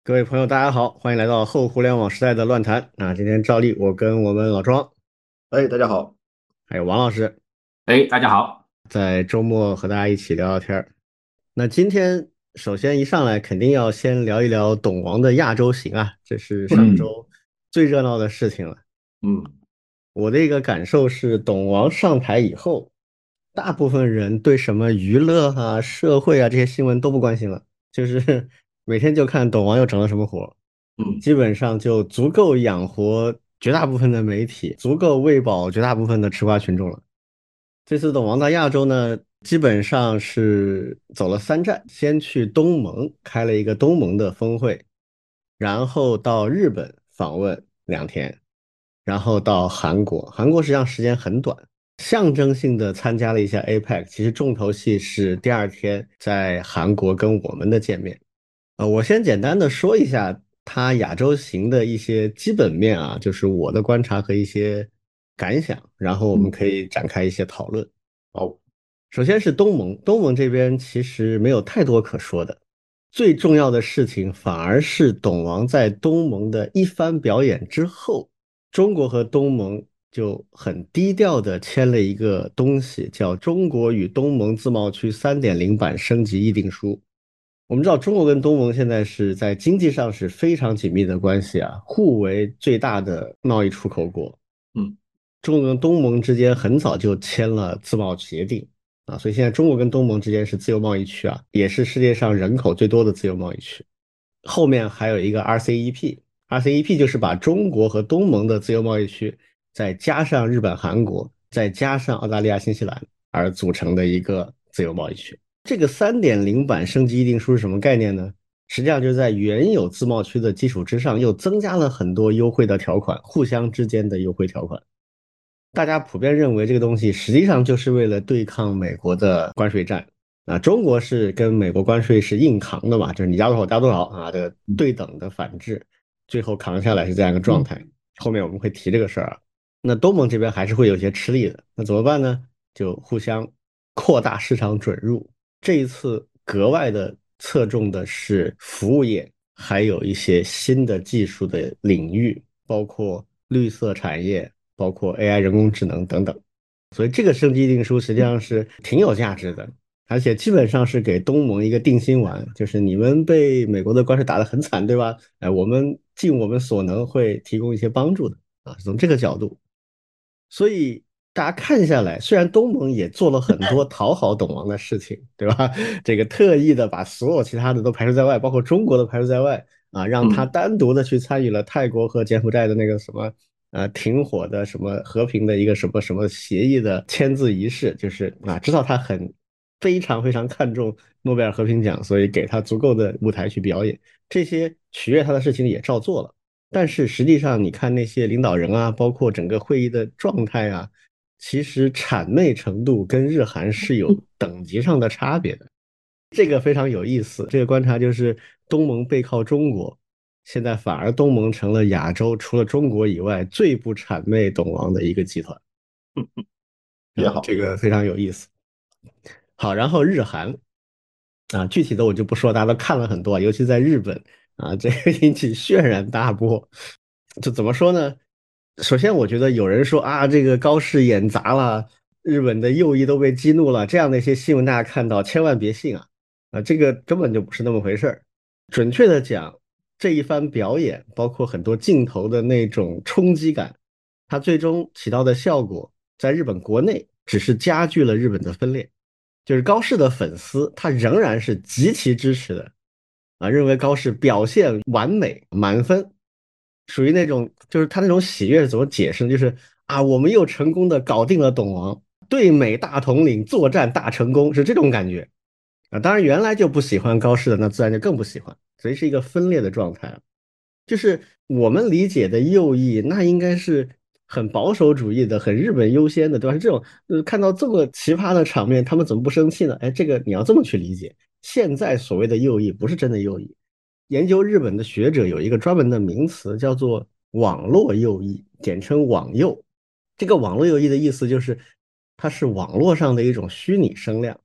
各位朋友，大家好，欢迎来到后互联网时代的乱谈。今天照例我跟我们老庄哎，大家好。 还有王老师哎，大家好。 在周末和大家一起聊聊天儿。那今天首先一上来肯定要先聊一聊董王的亚洲行啊，这是上嗯周最热闹的事情了。 嗯我的一个感受是，董王上台以后，大部分人对什么娱乐啊、社会啊这些新闻都不关心了，就是每天就看董王又整了什么活， 嗯基本上就足够养活绝大部分的媒体，足够喂饱绝大部分的吃瓜群众了。这次董王到亚洲呢，基本上是走了3站，先去东盟开了一个东盟的峰会，然后到日本访问2天，然后到韩国。韩国实际上时间很短，象征性的参加了一下 APEC，其实重头戏是第二天在韩国跟我们的见面。我先简单的说一下它亚洲行的一些基本面啊，就是我的观察和一些感想，然后我们嗯， 可以展开一些讨论。 好。 首先是东盟，东盟这边其实没有太多可说的，最重要的事情反而是董王在东盟的一番表演之后，中国和东盟就很低调的签了一个东西，叫《中国与东盟自贸区3.0版升级议定书》。我们知道中国跟东盟现在是在经济上是非常紧密的关系啊，互为最大的贸易出口国。 嗯中国跟东盟之间很早就签了自贸协定啊，所以现在中国跟东盟之间是自由贸易区啊，也是世界上人口最多的自由贸易区。后面还有一个 RCEP，RCEP 就是把中国和东盟的自由贸易区，再加上日本、韩国，再加上澳大利亚、新西兰而组成的一个自由贸易区。这个3.0版升级议定书是什么概念呢？实际上就是在原有自贸区的基础之上，又增加了很多优惠的条款，互相之间的优惠条款。大家普遍认为这个东西实际上就是为了对抗美国的关税战啊，中国是跟美国关税是硬扛的嘛，就是你加多少加多少啊，这个嗯对等的反制，最后扛下来是这样一个状嗯态。后面我们会提这个事儿啊，那东盟这边还是会有些吃力的，那怎么办呢？就互相扩大市场准入。这一次格外的侧重的是服务业，还有一些新的技术的领域，包括绿色产业。包括 AI 人工智能等等。所以这个升级议定书实际上是挺有价值的，而且基本上是给东盟一个定心丸，就是你们被美国的关税打得很惨，对吧？哎，我们尽我们所能会提供一些帮助的啊，从这个角度。所以大家看下来，虽然东盟也做了很多讨好董王的事情，对吧？这个特意的把所有其他的都排除在外，包括中国都排除在外啊，让他嗯单独的去参与了泰国和柬埔寨的那个什么停火的什么和平的一个什么什么协议的签字仪式，就是知道他非常非常看重诺贝尔和平奖，所以给他足够的舞台去表演，这些取悦他的事情也照做了。但是实际上，你看那些领导人啊，包括整个会议的状态啊，其实谄媚程度跟日韩是有等级上的差别的。这个非常有意思。这个观察就是东盟背靠中国，现在反而东盟成了亚洲除了中国以外最不谄媚懂王的一个集团啊，这也好。 个非常有意思。好，然后日韩具体的我就不说，大家都看了很多，尤其在日本这个引起轩然大波。就怎么说呢？首先，我觉得有人说这个高市演砸了，日本的右翼都被激怒了，这样的一些新闻大家看到，千万别信这个根本就不是那么回事儿。准确的讲，这一番表演，包括很多镜头的那种冲击感，它最终起到的效果，在日本国内只是加剧了日本的分裂。就是高市的粉丝，他仍然是极其支持的认为高市表现完美，满分，属于那种就是他那种喜悦是怎么解释呢？就是我们又成功的搞定了董王，对美大统领作战大成功，是这种感觉当然原来就不喜欢高市的，那自然就更不喜欢，所以是一个分裂的状态。就是我们理解的右翼，那应该是很保守主义的，很日本优先的，对吧？是这种，看到这么奇葩的场面，他们怎么不生气呢？哎，这个你要这么去理解。现在所谓的右翼，不是真的右翼。研究日本的学者有一个专门的名词，叫做网络右翼，简称网右。这个网络右翼的意思就是，它是网络上的一种虚拟声量。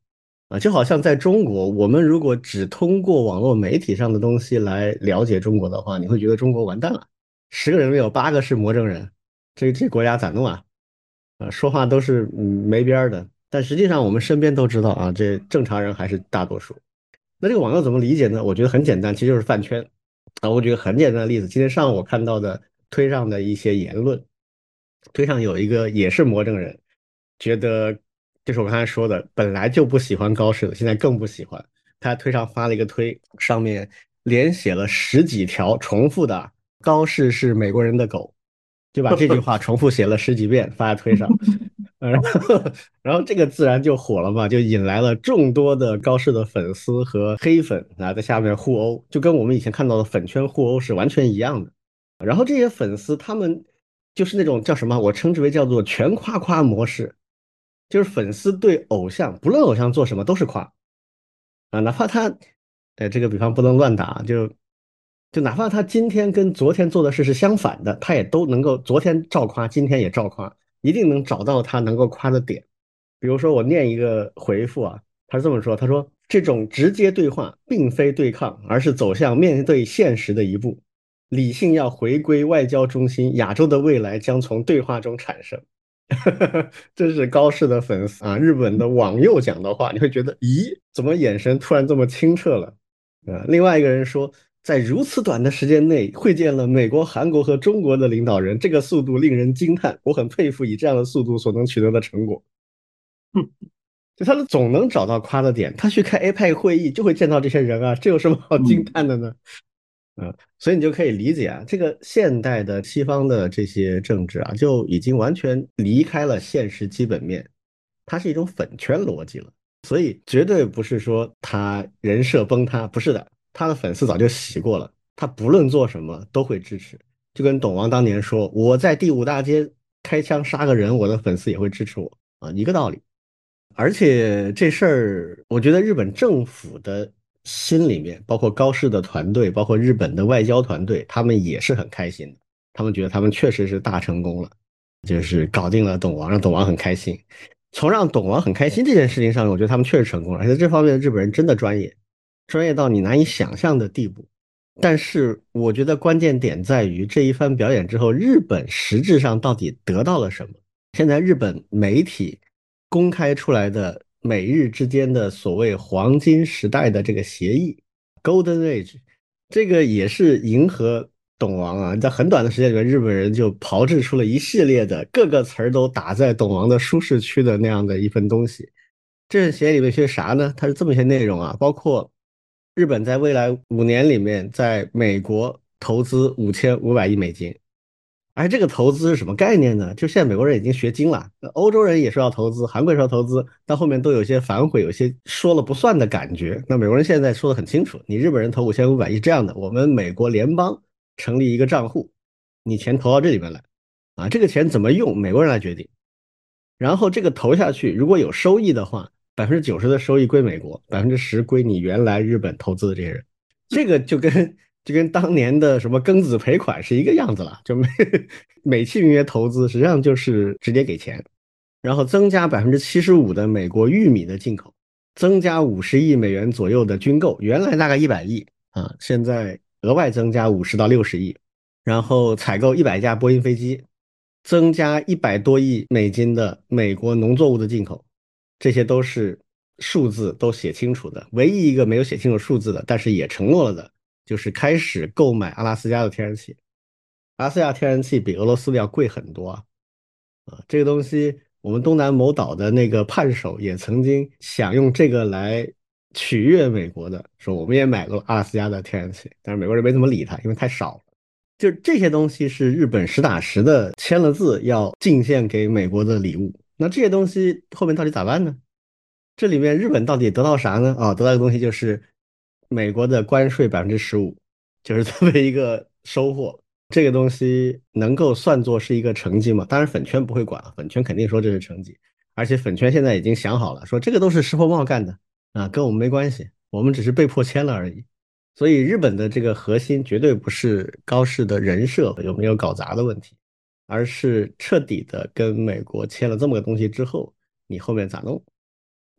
就好像在中国，我们如果只通过网络媒体上的东西来了解中国的话，你会觉得中国完蛋了，10个人里面有8个是魔怔人，这国家咋弄啊？说话都是没边儿的。但实际上我们身边都知道啊，这正常人还是大多数。那这个网络怎么理解呢？我觉得很简单，其实就是饭圈我举个很简单的例子，今天上午我看到的推上的一些言论，推上有一个也是魔怔人，觉得就是我刚才说的，本来就不喜欢高适的，现在更不喜欢。他推上发了一个推，上面连写了十几条重复的"高适是美国人的狗"，就把这句话重复写了十几遍发在推上。然后这个自然就火了嘛，就引来了众多的高适的粉丝和黑粉在下面互殴，就跟我们以前看到的粉圈互殴是完全一样的。然后这些粉丝他们就是那种叫什么，我称之为叫做全夸夸模式，就是粉丝对偶像，不论偶像做什么都是夸哪怕他，这个比方不能乱打，就哪怕他今天跟昨天做的事是相反的，他也都能够昨天照夸，今天也照夸，一定能找到他能够夸的点。比如说我念一个回复他是这么说，他说这种直接对话并非对抗，而是走向面对现实的一步。理性要回归外交中心，亚洲的未来将从对话中产生。这是高适的粉丝日本的网友讲的话，你会觉得，咦，怎么眼神突然这么清澈了？另外一个人说，在如此短的时间内会见了美国、韩国和中国的领导人，这个速度令人惊叹，我很佩服以这样的速度所能取得的成果。就他总能找到夸的点，他去开 APEC 会议就会见到这些人这有什么好惊叹的呢？所以你就可以理解这个现代的西方的这些政治就已经完全离开了现实基本面，它是一种粉圈逻辑了。所以绝对不是说他人设崩塌，不是的，他的粉丝早就洗过了，他不论做什么都会支持，就跟董王当年说我在第5大街开枪杀个人，我的粉丝也会支持我一个道理。而且这事儿，我觉得日本政府的心里面，包括高市的团队，包括日本的外交团队，他们也是很开心的。他们觉得他们确实是大成功了，就是搞定了董王，让董王很开心。从让董王很开心这件事情上，我觉得他们确实成功了，而且这方面的日本人真的专业，专业到你难以想象的地步。但是我觉得关键点在于这一番表演之后，日本实质上到底得到了什么？现在日本媒体公开出来的美日之间的所谓黄金时代的这个协议 （Golden Age），这个也是迎合董王在很短的时间里面，日本人就炮制出了一系列的各个词儿都打在董王的舒适区的那样的一份东西。这份协议里面是啥呢？它是这么一些内容包括日本在未来5年里面在美国投资5500亿美金。而这个投资是什么概念呢？就现在美国人已经学精了，欧洲人也说要投资，韩国也说要投资，到后面都有些反悔，有些说了不算的感觉。那美国人现在说的很清楚，你日本人投5500亿这样的，我们美国联邦成立一个账户，你钱投到这里面来这个钱怎么用，美国人来决定。然后这个投下去，如果有收益的话，90%的收益归美国，10%归你原来日本投资的这些人。这个就跟当年的什么庚子赔款是一个样子了，就美其名曰投资，实际上就是直接给钱，然后增加75%的美国玉米的进口，增加50亿美元左右的军购，原来大概100亿现在额外增加50到60亿，然后采购100架波音飞机，增加100多亿美金的美国农作物的进口，这些都是数字都写清楚的。唯一一个没有写清楚数字的，但是也承诺了的，就是开始购买阿拉斯加的天然气。阿拉斯加天然气比俄罗斯的要贵很多这个东西我们东南某岛的那个判首也曾经想用这个来取悦美国的，说我们也买过阿拉斯加的天然气，但是美国人没怎么理他，因为太少了。就这些东西是日本实打实的签了字要进献给美国的礼物，那这些东西后面到底咋办呢？这里面日本到底得到啥呢？得到的东西就是美国的关税15%，就是这么一个收获。这个东西能够算作是一个成绩吗？当然粉圈不会管了，粉圈肯定说这是成绩，而且粉圈现在已经想好了，说这个都是石破茂干的跟我们没关系，我们只是被迫签了而已。所以日本的这个核心绝对不是高市的人设有没有搞砸的问题，而是彻底的跟美国签了这么个东西之后，你后面咋弄？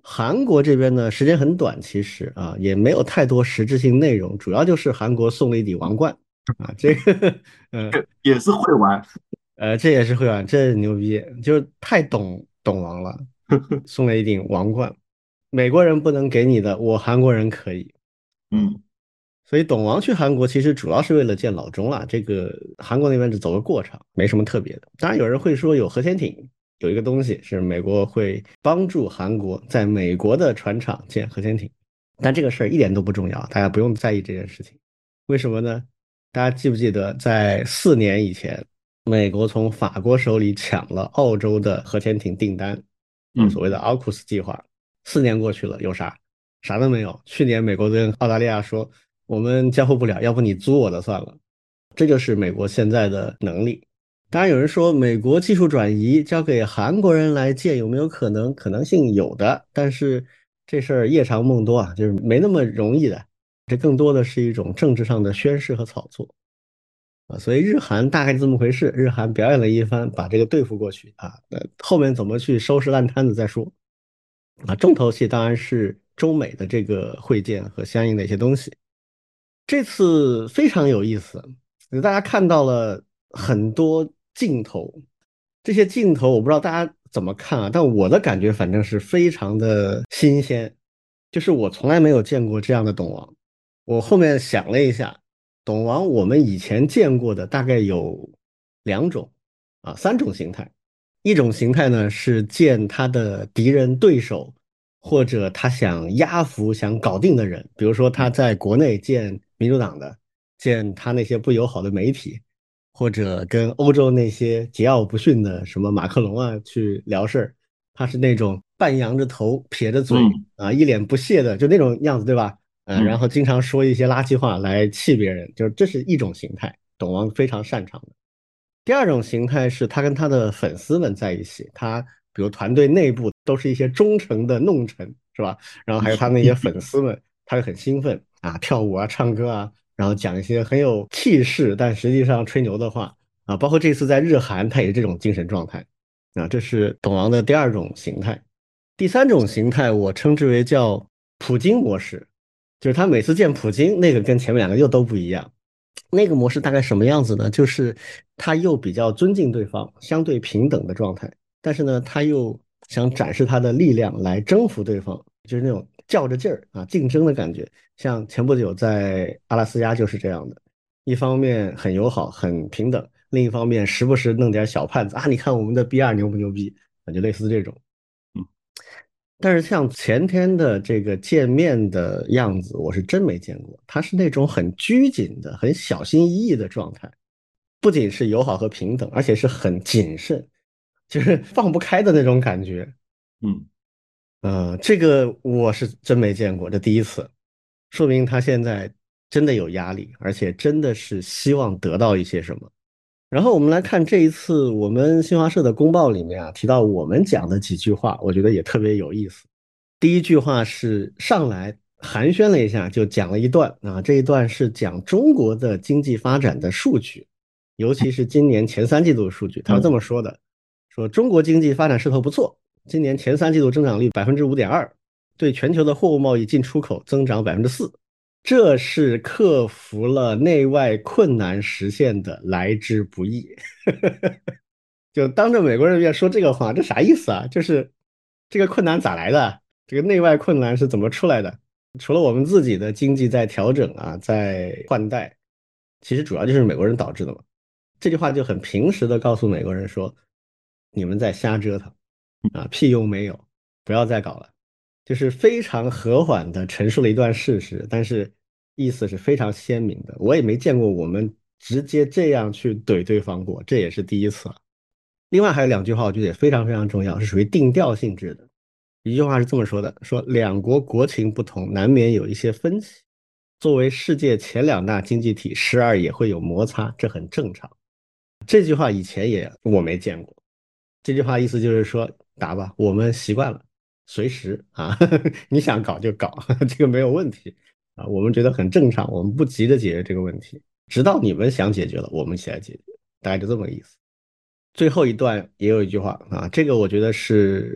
韩国这边呢，时间很短，其实啊，也没有太多实质性内容，主要就是韩国送了一顶王冠啊，这个， 也是会玩。 这也是会玩，这牛逼，就是太懂王了，送了一顶王冠，美国人不能给你的，我韩国人可以。 嗯所以董王去韩国其实主要是为了见老钟啦，这个韩国那边只走个过场，没什么特别的。当然有人会说有核潜艇，有一个东西是美国会帮助韩国在美国的船厂建核潜艇，但这个事儿一点都不重要，大家不用在意这件事情。为什么呢？大家记不记得在4年以前，美国从法国手里抢了澳洲的核潜艇订单，就是所嗯谓的奥库斯计划。4年过去了，有啥？啥都没有。去年美国跟澳大利亚说，我们交付不了，要不你租我的算了。这就是美国现在的能力。当然有人说，美国技术转移交给韩国人来建有没有可能？可能性有的，但是这事儿夜长梦多啊，就是没那么容易的。这更多的是一种政治上的宣示和炒作啊。所以日韩大概是这么回事，日韩表演了一番，把这个对付过去啊。后面怎么去收拾烂摊子再说啊。重头戏当然是中美的这个会见和相应的一些东西。这次非常有意思，大家看到了很多镜头，这些镜头我不知道大家怎么看啊，但我的感觉反正是非常的新鲜，就是我从来没有见过这样的董王。我后面想了一下，董王我们以前见过的大概有2种啊，3种形态。一种形态呢是见他的敌人对手或者他想压服、想搞定的人，比如说他在国内见民主党的，见他那些不友好的媒体，或者跟欧洲那些桀骜不驯的什么马克龙啊去聊事儿，他是那种半扬着头、撇着嘴嗯啊，一脸不屑的，就那种样子，对吧？然嗯后经常说一些垃圾话来气别人，就是这是一种形态，董王非常擅长的。第二种形态是他跟他的粉丝们在一起，他比如团队内部都是一些忠诚的弄臣，是吧？然后还有他那些粉丝们，他会很兴奋啊，跳舞啊，唱歌啊，然后讲一些很有气势，但实际上吹牛的话啊。包括这次在日韩，他也是这种精神状态啊。这是董王的第二种形态。第三种形态我称之为叫普京模式，就是他每次见普京，那个跟前面两个又都不一样。那个模式大概什么样子呢？就是他又比较尊敬对方，相对平等的状态，但是呢，他又想展示他的力量来征服对方，就是那种较着劲儿啊，竞争的感觉。像前不久在阿拉斯加就是这样的，一方面很友好、很平等，另一方面时不时弄点小绊子啊，你看我们的 BR 牛不牛逼啊，就类似这种。 嗯但是像前天的这个见面的样子，我是真没见过。他是那种很拘谨的、很小心翼翼的状态，不仅是友好和平等，而且是很谨慎，就是放不开的那种感觉。 嗯这个我是真没见过，这第一次，说明他现在真的有压力，而且真的是希望得到一些什么。然后我们来看这一次我们新华社的公报里面啊，提到我们讲的几句话，我觉得也特别有意思。第一句话是上来寒暄了一下，就讲了一段啊，这一段是讲中国的经济发展的数据，尤其是今年前3季度的数据。他是这嗯么说的：说中国经济发展势头不错，今年前3季度增长率5.2%，对全球的货物贸易进出口增长4%，这是克服了内外困难实现的来之不易。就当着美国人面说这个话，这啥意思啊？就是这个困难咋来的？这个内外困难是怎么出来的？除了我们自己的经济在调整啊，在换代，其实主要就是美国人导致的嘛。这句话就很平实的告诉美国人说，你们在瞎折腾啊，屁用没有，不要再搞了。就是非常和缓的陈述了一段事实，但是意思是非常鲜明的。我也没见过我们直接这样去怼对方过，这也是第一次了。另外还有2句话，我觉得也非常非常重要，是属于定调性质的。一句话是这么说的：说两国国情不同，难免有一些分歧。作为世界前2大经济体，时而也会有摩擦，这很正常。这句话以前也我没见过。这句话意思就是说，打吧，我们习惯了，随时啊，你想搞就搞，这个没有问题啊，我们觉得很正常，我们不急着解决这个问题，直到你们想解决了，我们一起来解决，大概就这么个意思。最后一段也有一句话啊，这个我觉得是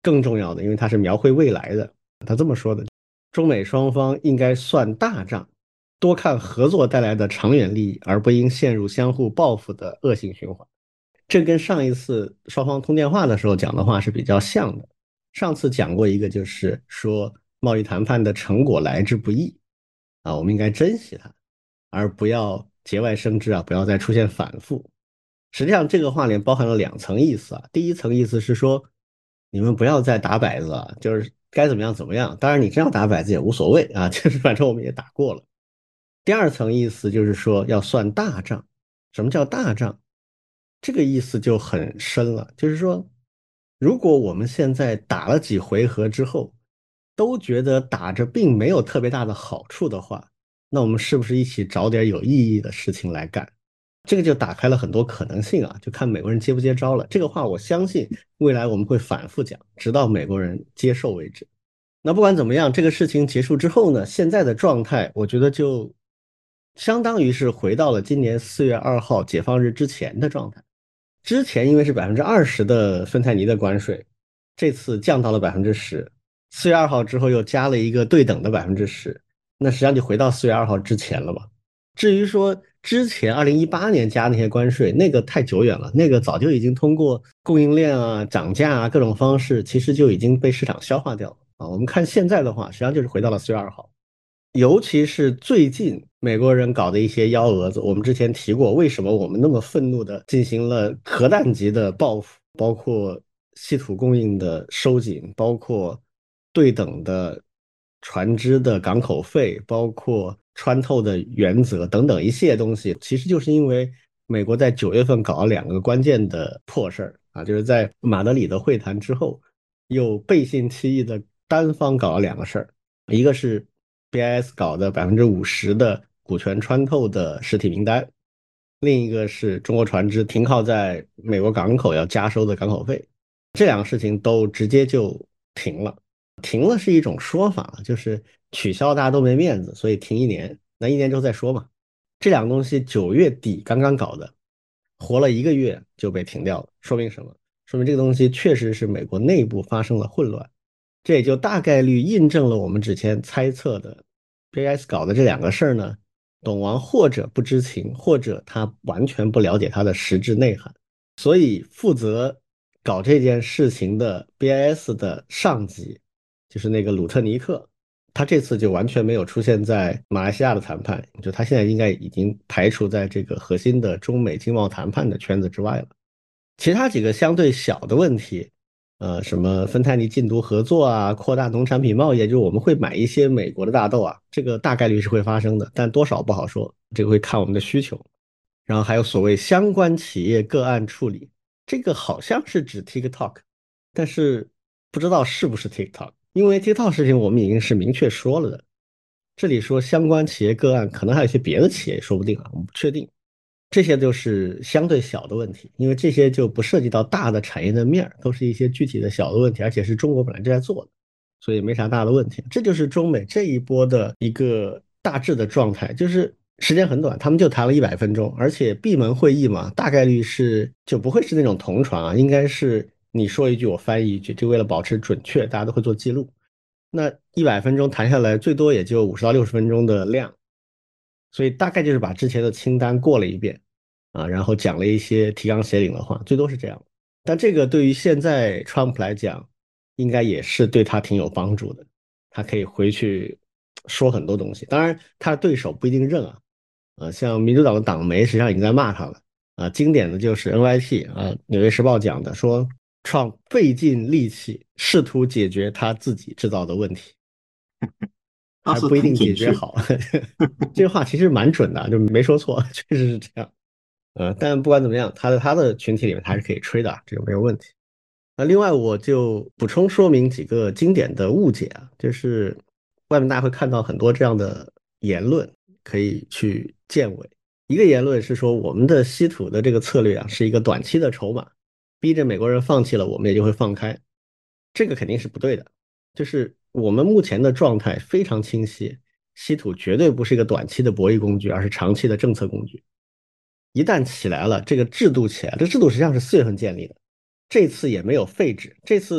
更重要的，因为它是描绘未来的。他这么说的：中美双方应该算大账，多看合作带来的长远利益，而不应陷入相互报复的恶性循环。这跟上一次双方通电话的时候讲的话是比较像的。上次讲过一个，就是说贸易谈判的成果来之不易啊，我们应该珍惜它，而不要节外生枝啊，不要再出现反复。实际上，这个话里包含了2层意思啊。第一层意思是说，你们不要再打摆子了，就是该怎么样怎么样。当然，你真要打摆子也无所谓啊，就是反正我们也打过了。第二层意思就是说要算大账。什么叫大账？这个意思就很深了，就是说，如果我们现在打了几回合之后，都觉得打着并没有特别大的好处的话，那我们是不是一起找点有意义的事情来干？这个就打开了很多可能性啊，就看美国人接不接招了。这个话我相信未来我们会反复讲，直到美国人接受为止。那不管怎么样，这个事情结束之后呢，现在的状态，我觉得就相当于是回到了今年4月2号解放日之前的状态。之前因为是20%的芬太尼的关税，这次降到了10%。4月2号之后又加了一个对等的10%，那实际上就回到4月2号之前了嘛。至于说之前2018年加那些关税，那个太久远了，那个早就已经通过供应链啊、涨价啊各种方式，其实就已经被市场消化掉了啊。我们看现在的话，实际上就是回到了4月2号。尤其是最近美国人搞的一些幺蛾子，我们之前提过，为什么我们那么愤怒的进行了核弹级的报复，包括稀土供应的收紧，包括对等的船只的港口费，包括穿透的原则等等一系列东西，其实就是因为美国在9月份搞了2个关键的破事儿啊，就是在马德里的会谈之后，又背信弃义的单方搞了2个事儿，一个是 BIS 搞的50%的股权穿透的实体名单，另一个是中国船只停靠在美国港口要加收的港口费，这2个事情都直接就停了。停了是一种说法，就是取消大家都没面子，所以停1年，那1年之后再说嘛。这2个东西9月底刚刚搞的，活了1个月就被停掉了，说明什么？说明这个东西确实是美国内部发生了混乱。这也就大概率印证了我们之前猜测的 BIS 搞的这2个事儿呢，董王或者不知情，或者他完全不了解它的实质内涵。所以负责搞这件事情的 BIS 的上级，就是那个鲁特尼克，他这次就完全没有出现在马来西亚的谈判，就他现在应该已经排除在这个核心的中美经贸谈判的圈子之外了。其他几个相对小的问题，什么芬太尼禁毒合作啊，扩大农产品贸易，就是我们会买一些美国的大豆啊，这个大概率是会发生的，但多少不好说，这个会看我们的需求。然后还有所谓相关企业个案处理，这个好像是指 TikTok，但是不知道是不是 TikTok，因为 TikTok 事情我们已经是明确说了的。这里说相关企业个案，可能还有一些别的企业，说不定啊，我们不确定。这些就是相对小的问题，因为这些就不涉及到大的产业的面儿，都是一些具体的小的问题，而且是中国本来就在做的，所以没啥大的问题。这就是中美这一波的一个大致的状态，就是时间很短，他们就谈了100分钟，而且闭门会议嘛，大概率是就不会是那种同传啊，应该是你说一句我翻译一句，就为了保持准确，大家都会做记录。那100分钟谈下来，最多也就50到60分钟的量，所以大概就是把之前的清单过了一遍啊，然后讲了一些提纲挈领的话，最多是这样。但这个对于现在 Trump 来讲，应该也是对他挺有帮助的，他可以回去说很多东西。当然，他的对手不一定认啊，像民主党的党媒实际上已经在骂他了啊。经典的就是 NYT 啊，《纽约时报》讲的说，Trump 费尽力气试图解决他自己制造的问题。 倒是挺还不一定解准确。 决好。这个话其实蛮准的，就没说错，确实是这样。但不管怎么样，他的群体里面还是可以吹的，这个没有问题。那另外我就补充说明几个经典的误解啊，就是外面大家会看到很多这样的言论，可以去见伪。一个言论是说我们的稀土的这个策略啊是一个短期的筹码，逼着美国人放弃了，我们也就会放开。这个肯定是不对的。就是我们目前的状态非常清晰，稀土绝对不是一个短期的博弈工具，而是长期的政策工具。一旦起来了，这个制度起来，这制度实际上是4月份建立的，这次也没有废止，这次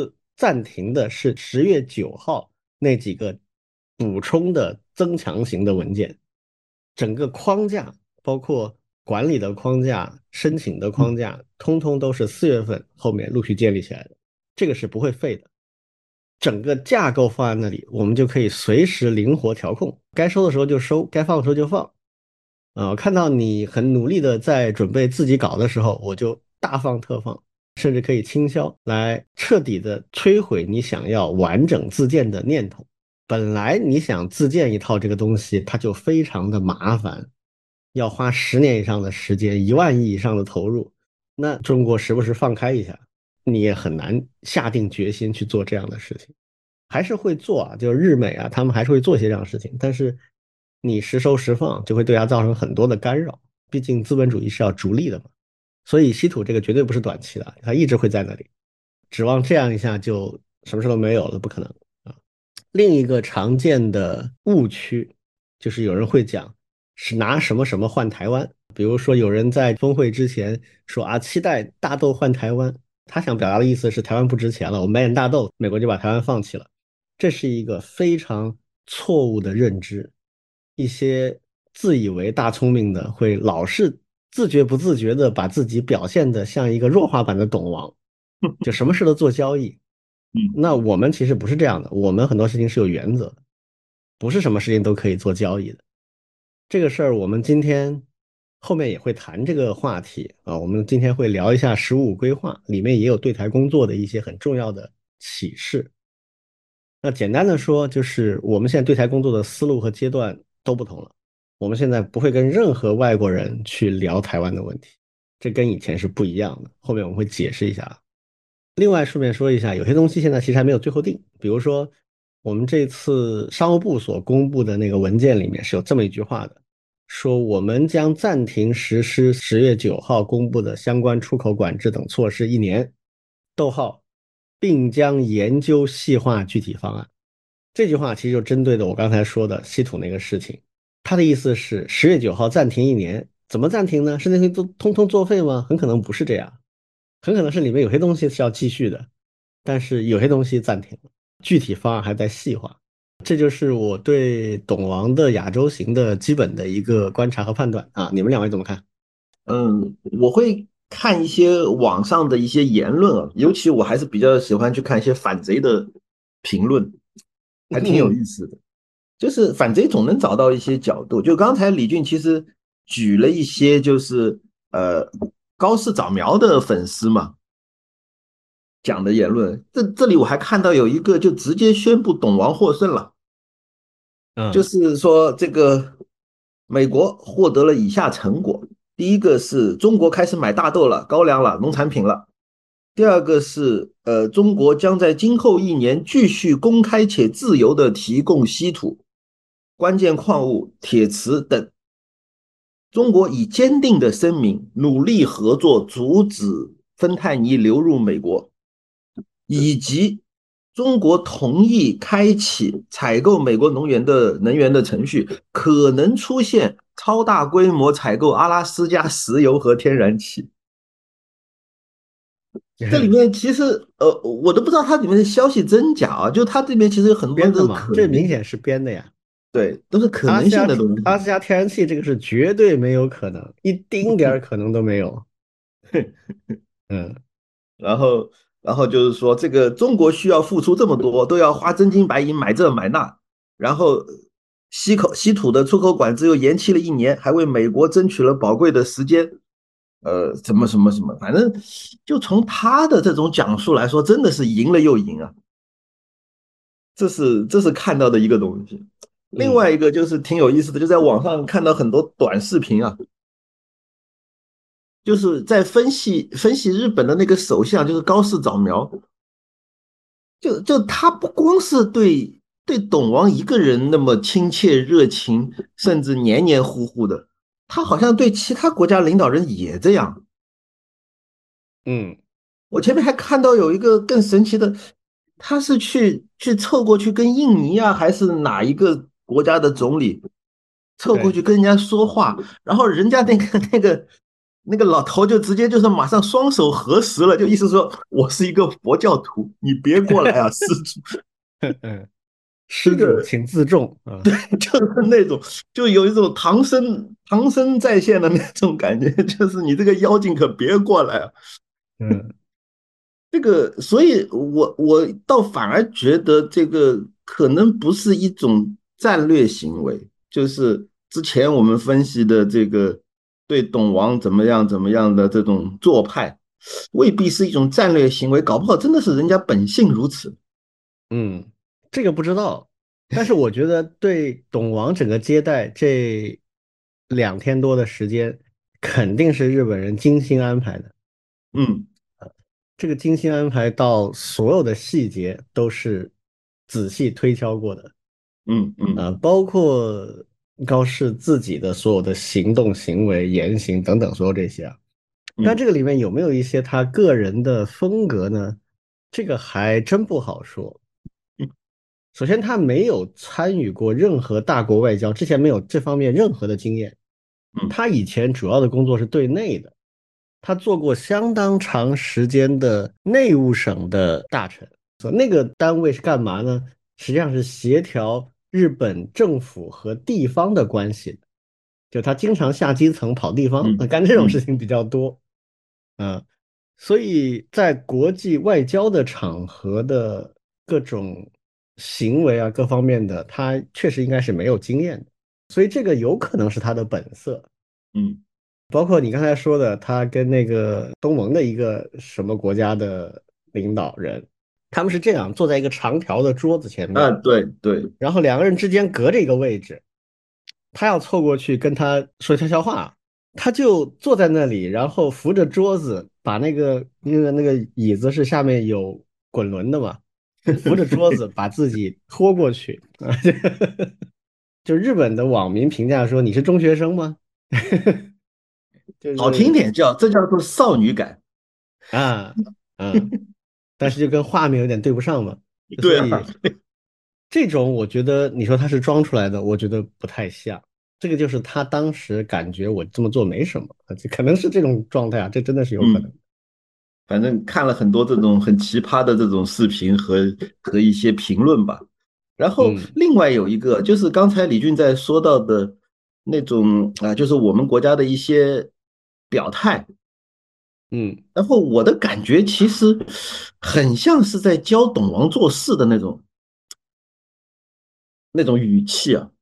暂停的是10月9号那几个补充的增强型的文件，整个框架包括管理的框架、申请的框架，通通都是4月份后面陆续建立起来的，这个是不会废的。整个架构放在那里，我们就可以随时灵活调控，该收的时候就收，该放的时候就放。看到你很努力的在准备自己搞的时候，我就大放特放，甚至可以倾销来彻底的摧毁你想要完整自建的念头。本来你想自建一套这个东西，它就非常的麻烦，要花10年以上的时间，1万亿以上的投入。那中国时不时放开一下，你也很难下定决心去做这样的事情。还是会做啊，就是日美啊，他们还是会做一些这样的事情，但是你时收时放就会对它造成很多的干扰，毕竟资本主义是要逐利的嘛。所以稀土这个绝对不是短期的，它一直会在那里，指望这样一下就什么事都没有了，不可能啊。另一个常见的误区就是有人会讲是拿什么什么换台湾，比如说有人在峰会之前说啊，期待大豆换台湾，他想表达的意思是台湾不值钱了，我们买点大豆，美国就把台湾放弃了。这是一个非常错误的认知，一些自以为大聪明的会老是自觉不自觉的把自己表现得像一个弱化版的董王，就什么事都做交易。那我们其实不是这样的，我们很多事情是有原则的，不是什么事情都可以做交易的。这个事儿我们今天后面也会谈这个话题啊，我们今天会聊一下“十五五”规划，里面也有对台工作的一些很重要的启示。那简单的说，就是我们现在对台工作的思路和阶段都不同了。我们现在不会跟任何外国人去聊台湾的问题，这跟以前是不一样的。后面我们会解释一下。另外，顺便说一下，有些东西现在其实还没有最后定，比如说我们这次商务部所公布的那个文件里面是有这么一句话的，说我们将暂停实施10月9号公布的相关出口管制等措施1年，逗号，并将研究细化具体方案。这句话其实就针对的我刚才说的稀土那个事情，他的意思是10月9号暂停1年，怎么暂停呢？是那些都通通作废吗？很可能不是这样，很可能是里面有些东西是要继续的，但是有些东西暂停了，具体方案还在细化。这就是我对董王的亚洲行的基本的一个观察和判断啊，你们两位怎么看？ 我会看一些网上的一些言论啊，尤其我还是比较喜欢去看一些反贼的评论，还挺有意思的。就是反贼总能找到一些角度，就刚才李俊其实举了一些，就是高市早苗的粉丝嘛讲的言论，这里我还看到有一个就直接宣布董王获胜了，就嗯是说这个美国获得了以下成果。第一个是中国开始买大豆了、高粱了、农产品了。第二个是中国将在今后1年继续公开且自由地提供稀土、关键矿物、铁磁等。中国已坚定地声明，努力合作，阻止芬太尼流入美国，以及中国同意开启采购美国能源的程序，可能出现超大规模采购阿拉斯加石油和天然气。这里面其实我都不知道它里面的消息真假啊，就它这边其实有很多的编的嘛，这可能， 明显是编的呀。 对，都是可能阿拉斯加性的东西。 阿拉斯加天然气这个是绝对没有可能，一丁点儿可能都没有。嗯， 然后，就是说，这个中国需要付出这么多，都要花真金白银买这买那，然后稀土的出口管制又延期了1年，还为美国争取了宝贵的时间。什么什么什么，反正就从他的这种讲述来说，真的是赢了又赢啊。这是看到的一个东西。另嗯， 外一个就是挺有意思的，就在网上看到很多短视频啊，就是在分析日本的那个首相，就是高市早苗，就他不光是对董王一个人那么亲切热情，甚至黏黏糊糊的，他好像对其他国家领导人也这样。 嗯， 我前面还看到有一个更神奇的，他是去凑过去跟印尼啊，还是哪一个国家的总理凑过对， 去跟人家说话，然后人家那个那个老头就直接就是马上双手合十了，就意思说我是一个佛教徒，你别过来啊，施主。 嗯，施主这个请自重啊。 就是那种，就有一种唐僧在线的那种感觉，就是你这个妖精可别过来啊。 嗯这个，所以我倒反而觉得这个可能不是一种战略行为，就是之前我们分析的这个对董王怎么样怎么样的这种做派，未必是一种战略行为，搞不好真的是人家本性如此。 嗯，这个不知道，但是我觉得对董王整个接待这2天多的时间，肯定是日本人精心安排的。 嗯这个精心安排到所有的细节都是仔细推敲过的。 嗯包括高适自己的所有的行动、行为、言行等等，所有这些啊。但嗯这个里面有没有一些他个人的风格呢？这个还真不好说。 嗯首先，他没有参与过任何大国外交，之前没有这方面任何的经验。 嗯他以前主要的工作是对内的，他做过相当长时间的内务省的大臣。那个单位是干嘛呢？实际上是协调日本政府和地方的关系的，就他经常下基层跑地方， 嗯干这种事嗯情比较多。嗯，所以在国际外交的场合的各种行为啊，各方面的，他确实应该是没有经验的，所以这个有可能是他的本色。 嗯包括你刚才说的，他跟那个东盟的一个什么国家的领导人，他们是这样坐在一个长条的桌子前面， 对对， 然后两个人之间隔着一个位置，他要凑过去跟他说悄悄话，他就坐在那里，然后扶着桌子，把那个椅子是下面有滚轮的嘛，扶着桌子把自己拖过去啊。就日本的网民评价说你是中学生吗？就是好听点这叫做少女感。 啊啊，但是就跟画面有点对不上嘛，所对啊， 以这种我觉得你说他是装出来的，我觉得不太像。这个就是他当时感觉我这么做没什么，这可能是这种状态啊，这真的是有可能。 嗯。反正看了很多这种很奇葩的这种视频和一些评论吧。然后嗯另外有一个就是刚才李俊在说到的那种啊，就是我们国家的一些表态。 嗯， 然后我的感觉其实很像是在教董王做事的那种语气啊，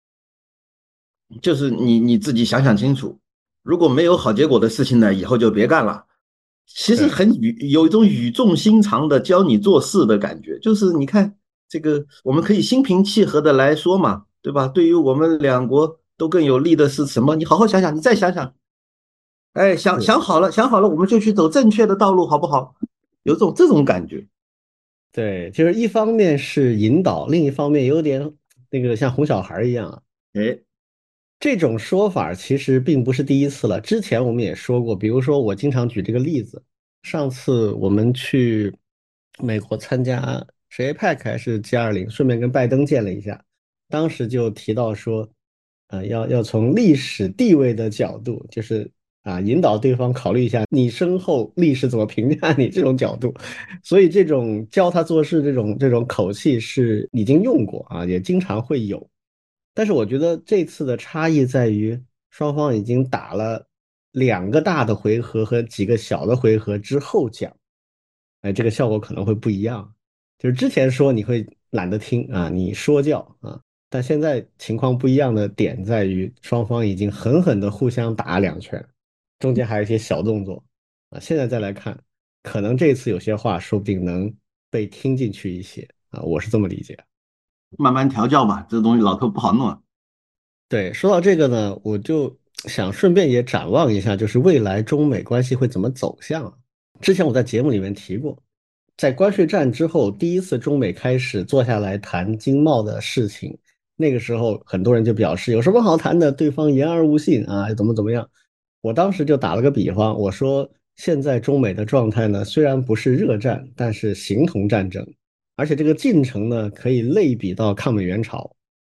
就是你自己想想清楚，如果没有好结果的事情呢，以后就别干了。其实对， 有一种语重心长的教你做事的感觉，就是你看这个，我们可以心平气和的来说嘛，对吧？对于我们两国都更有利的是什么？你好好想想，你再想想，哎，想是， 想好了，想好了，我们就去走正确的道路，好不好？有这种感觉。 对，就是一方面是引导，另一方面有点那个像哄小孩儿一样啊。 哎， 这种说法其实并不是第一次了，之前我们也说过，比如说我经常举这个例子，上次我们去美国参加是 APEC 还是 G20，顺便跟拜登见了一下，当时就提到说，要从历史地位的角度，就是引导对方考虑一下你身后历史怎么评价你这种角度，所以这种教他做事这种口气是已经用过啊，也经常会有。但是我觉得这次的差异在于，双方已经打了2个大的回合和几个小的回合之后讲，哎，这个效果可能会不一样。就是之前说你会懒得听啊，你说教啊，但现在情况不一样的点在于，双方已经狠狠的互相打2拳，中间还有一些小动作啊。现在再来看，可能这次有些话说不定能被听进去一些啊，我是这么理解。 慢慢调教吧，这东西老头不好弄啊。 对，说到这个呢，我就想顺便也展望一下，就是未来中美关系会怎么走向啊。之前我在节目里面提过，在关税战之后，第一次中美开始坐下来谈经贸的事情，那个时候很多人就表示有什么好谈的，对方言而无信啊，怎么样。我当时就打了个比方，我说现在中美的状态呢，虽然不是热战，但是形同战争，而且这个进程呢，可以类比到抗美援朝。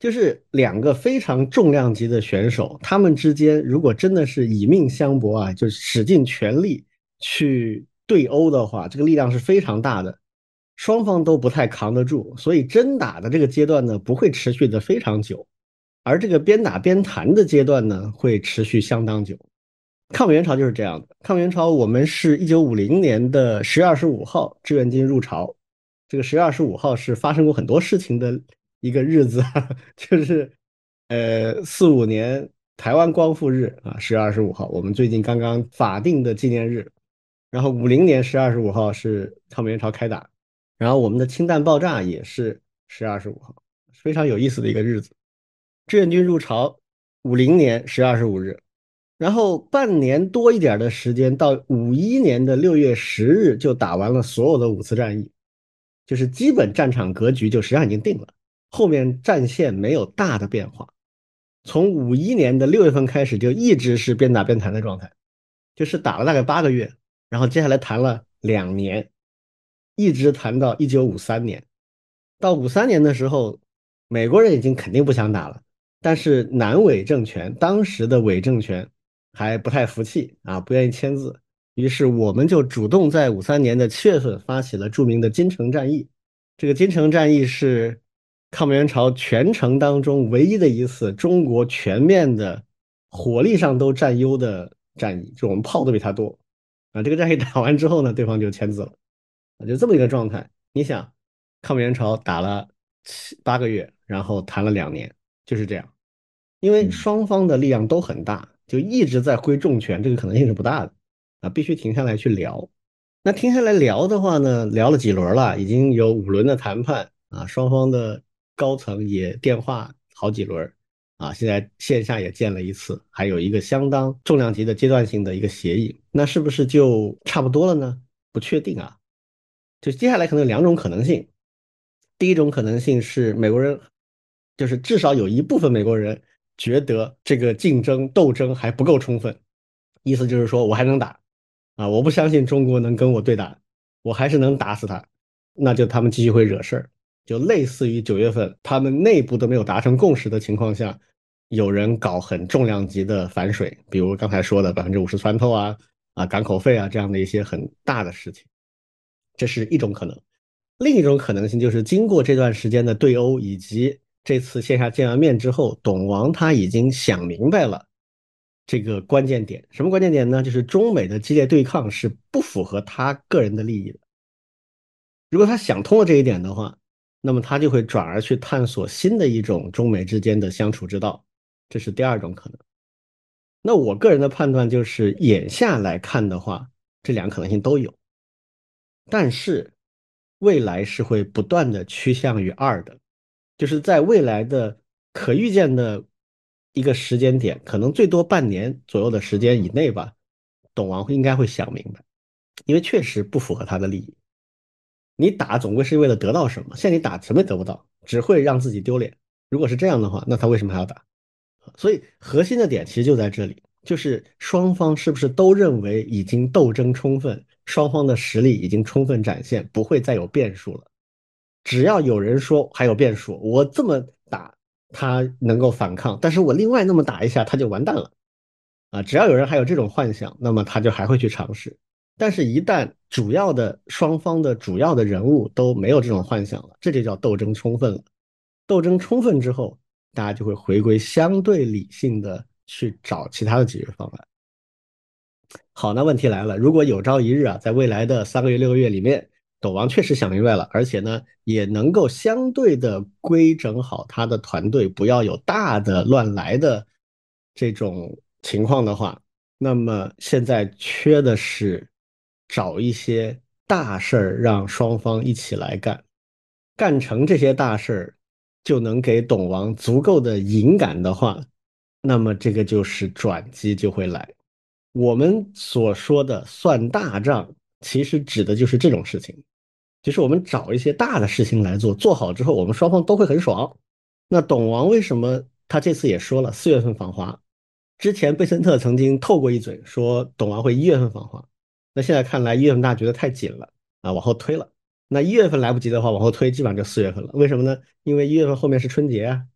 就是两个非常重量级的选手，他们之间如果真的是以命相搏啊，就使尽全力去对殴的话，这个力量是非常大的，双方都不太扛得住，所以真打的这个阶段呢，不会持续的非常久，而这个边打边谈的阶段呢，会持续相当久。抗美援朝就是这样的。抗美援朝，我们是1950年的10月25号志愿军入朝。这个10月25号是发生过很多事情的一个日子，就是45年台湾光复日啊，10月25号，我们最近刚刚法定的纪念日。然后50年10月25号是抗美援朝开打，然后我们的氢弹爆炸也是10月25号，非常有意思的一个日子。志愿军入朝，50年10月25日。然后半年多一点的时间，到51年的6月10日就打完了所有的5次战役，就是基本战场格局就实际上已经定了，后面战线没有大的变化。从51年的6月份开始就一直是边打边谈的状态，就是打了大概8个月，然后接下来谈了2年，一直谈到1953年。到53年的时候，美国人已经肯定不想打了，但是南伪政权当时的伪政权还不太服气啊，不愿意签字，于是我们就主动在53年的7月份发起了著名的金城战役。这个金城战役是抗美援朝全程当中唯一的一次中国全面的火力上都占优的战役，就我们炮都比他多啊。这个战役打完之后呢，对方就签字了啊，就这么一个状态。你想，抗美援朝打了8个月，然后谈了2年，就是这样。因为嗯双方的力量都很大，就一直在挥重拳，这个可能性是不大的啊，必须停下来去聊。那停下来聊的话呢，聊了几轮了，已经有5轮的谈判啊，双方的高层也电话好几轮啊，现在线下也见了一次，还有一个相当重量级的阶段性的一个协议，那是不是就差不多了呢？不确定啊，就接下来可能有2种可能性。第一种可能性是美国人，就是至少有一部分美国人觉得这个竞争斗争还不够充分，意思就是说我还能打啊，我不相信中国能跟我对打，我还是能打死他，那就他们继续会惹事儿，就类似于9月份他们内部都没有达成共识的情况下，有人搞很重量级的反水，比如刚才说的50%穿透啊港口费啊这样的一些很大的事情，这是一种可能。另一种可能性就是经过这段时间的对欧以及这次线下见完面之后，董王他已经想明白了这个关键点。什么关键点呢？就是中美的激烈对抗是不符合他个人的利益的。如果他想通了这一点的话，那么他就会转而去探索新的一种中美之间的相处之道，这是第二种可能。那我个人的判断就是，眼下来看的话，这两个可能性都有。但是未来是会不断的趋向于二的，就是在未来的可预见的一个时间点，可能最多半年左右的时间以内吧，董王应该会想明白，因为确实不符合他的利益。你打总归是为了得到什么，现在你打什么也得不到，只会让自己丢脸。如果是这样的话，那他为什么还要打？所以核心的点其实就在这里，就是双方是不是都认为已经斗争充分，双方的实力已经充分展现，不会再有变数了。只要有人说还有变数，我这么打他能够反抗，但是我另外那么打一下他就完蛋了啊！只要有人还有这种幻想，那么他就还会去尝试。但是，一旦主要的双方的主要的人物都没有这种幻想了，这就叫斗争充分了。斗争充分之后，大家就会回归相对理性的去找其他的解决方案。好，那问题来了，如果有朝一日啊，在未来的3个月、6个月里面，斗王确实想明白了，而且呢，也能够相对的规整好他的团队，不要有大的乱来的这种情况的话，那么现在缺的是找一些大事儿让双方一起来干，干成这些大事儿，就能给董王足够的引感的话，那么这个就是转机就会来。我们所说的算大账，其实指的就是这种事情，就是我们找一些大的事情来做，做好之后，我们双方都会很爽。那董王为什么他这次也说了4月份访华？之前贝森特曾经透过一嘴说董王会1月份访华，那现在看来1月份大家觉得太紧了啊，往后推了。那1月份来不及的话，往后推基本上就4月份了。为什么呢？因为1月份后面是春节啊，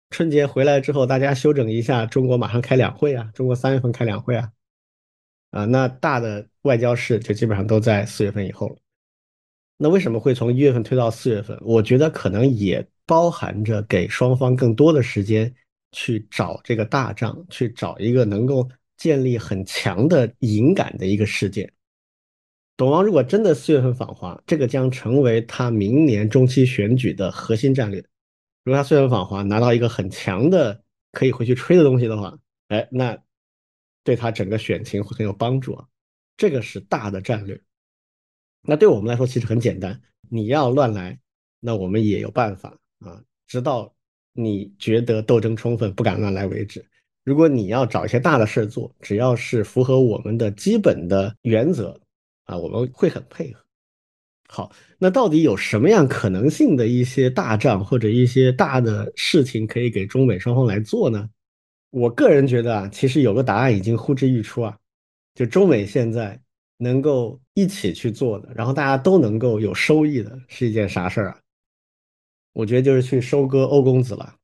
春节回来之后，大家休整一下，中国马上开两会啊，中国3月份开两会啊，那大的外交事就基本上都在4月份以后了。那为什么会从1月份推到4月份？我觉得可能也包含着给双方更多的时间去找这个大仗，去找一个能够建立很强的赢感的一个事件。董王如果真的4月份访华，这个将成为他明年中期选举的核心战略。如果他4月份访华拿到一个很强的可以回去吹的东西的话，哎，那对他整个选情会很有帮助啊。这个是大的战略。那对我们来说其实很简单，你要乱来，那我们也有办法啊，直到你觉得斗争充分，不敢乱来为止。如果你要找一些大的事做，只要是符合我们的基本的原则啊，我们会很配合。好，那到底有什么样可能性的一些大仗或者一些大的事情可以给中美双方来做呢？我个人觉得啊，其实有个答案已经呼之欲出啊，就中美现在能够一起去做的，然后大家都能够有收益的，是一件啥事儿啊？我觉得就是去收割欧公子了。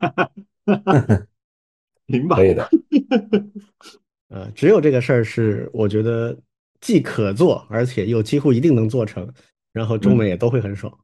行吧。 可以的。 只有这个事儿是我觉得既可做，而且又几乎一定能做成，然后中美嗯。 也都会很爽。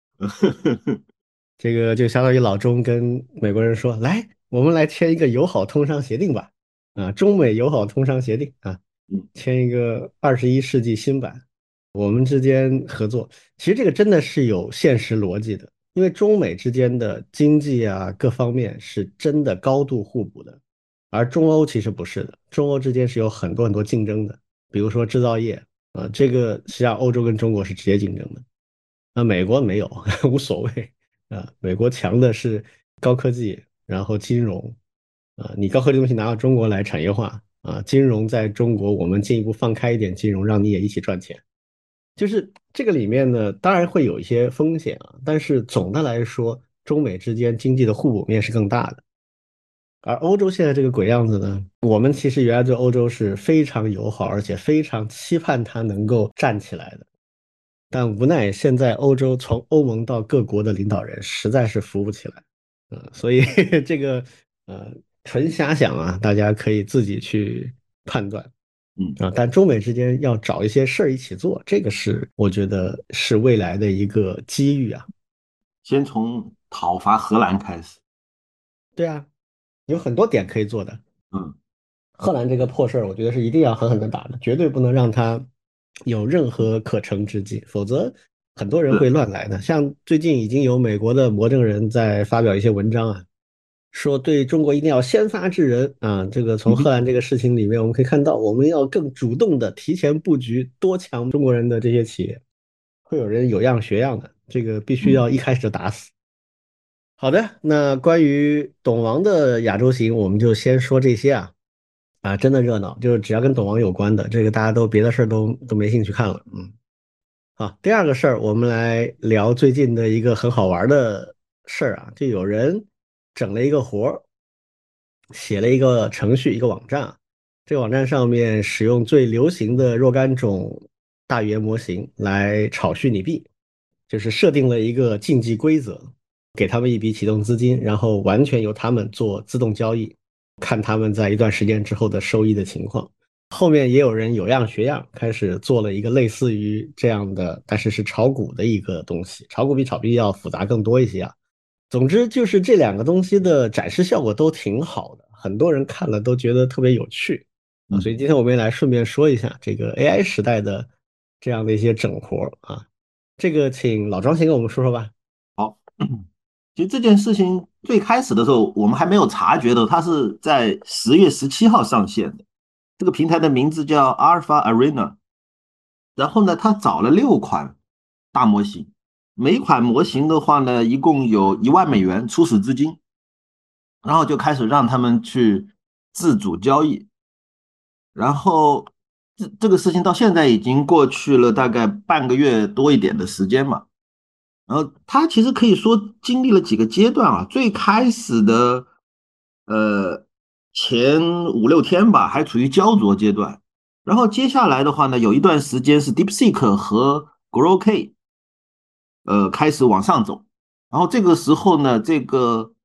这个就相当于老中跟美国人说，来，我们来签一个友好通商协定吧，中美友好通商协定啊， 嗯。 签一个21世纪新版，我们之间合作。其实这个真的是有现实逻辑的，因为中美之间的经济啊各方面是真的高度互补的，而中欧其实不是的，中欧之间是有很多很多竞争的，比如说制造业这个实际上欧洲跟中国是直接竞争的。美国没有，无所谓美国强的是高科技，然后金融你高科技东西拿到中国来产业化金融在中国我们进一步放开一点金融，让你也一起赚钱。就是这个里面呢，当然会有一些风险但是总的来说，中美之间经济的互补面是更大的。而欧洲现在这个鬼样子呢，我们其实原来对欧洲是非常友好，而且非常期盼它能够站起来的。但无奈现在欧洲从欧盟到各国的领导人实在是扶不起来，所以这个纯瞎想啊，大家可以自己去判断嗯。 但中美之间要找一些事儿一起做，这个是我觉得是未来的一个机遇啊。 先从讨伐荷兰开始。 对啊，有很多点可以做的。 嗯。 荷兰这个破事儿，我觉得是一定要狠狠的打的，绝对不能让他有任何可乘之机，否则很多人会是。 乱来的。像最近已经有美国的魔证人在发表一些文章说对中国一定要先发制人这个从嗯哼。 荷兰这个事情里面，我们可以看到，我们要更主动的提前布局，多抢中国人的这些企业，会有人有样学样的，这个必须嗯。 要一开始就打死。好的，那关于董王的亚洲行，我们就先说这些真的热闹，就是只要跟董王有关的，这个大家都别的事儿都没兴趣看了。好，第二个事儿，我们来聊最近的一个很好玩的事儿就有人整了一个活儿，写了一个程序，一个网站这个网站上面使用最流行的若干种大语言模型来炒虚拟币，就是设定了一个竞技规则，给他们一笔启动资金，然后完全由他们做自动交易，看他们在一段时间之后的收益的情况。后面也有人有样学样，开始做了一个类似于这样的，但是是炒股的一个东西。炒股比炒币要复杂更多一些总之就是这两个东西的展示效果都挺好的，很多人看了都觉得特别有趣所以嗯。 今天我们也来顺便说一下这个 AI 时代的这样的一些整活这个请老庄先跟我们说说吧。 好。其实这件事情最开始的时候，我们还没有察觉到它是在10月17号上线的。这个平台的名字叫 Alpha Arena。然后呢，他找了6款大模型，每款模型的话呢，一共有1万美元初始资金，然后就开始让他们去自主交易。然后这个事情到现在已经过去了大概半个月多一点的时间嘛。然后他其实可以说经历了几个阶段最开始的呃前5、6天吧，还处于焦灼阶段。然后接下来的话呢，有一段时间是 DeepSeek 和 GrowK 开始往上走。然后这个时候呢，这个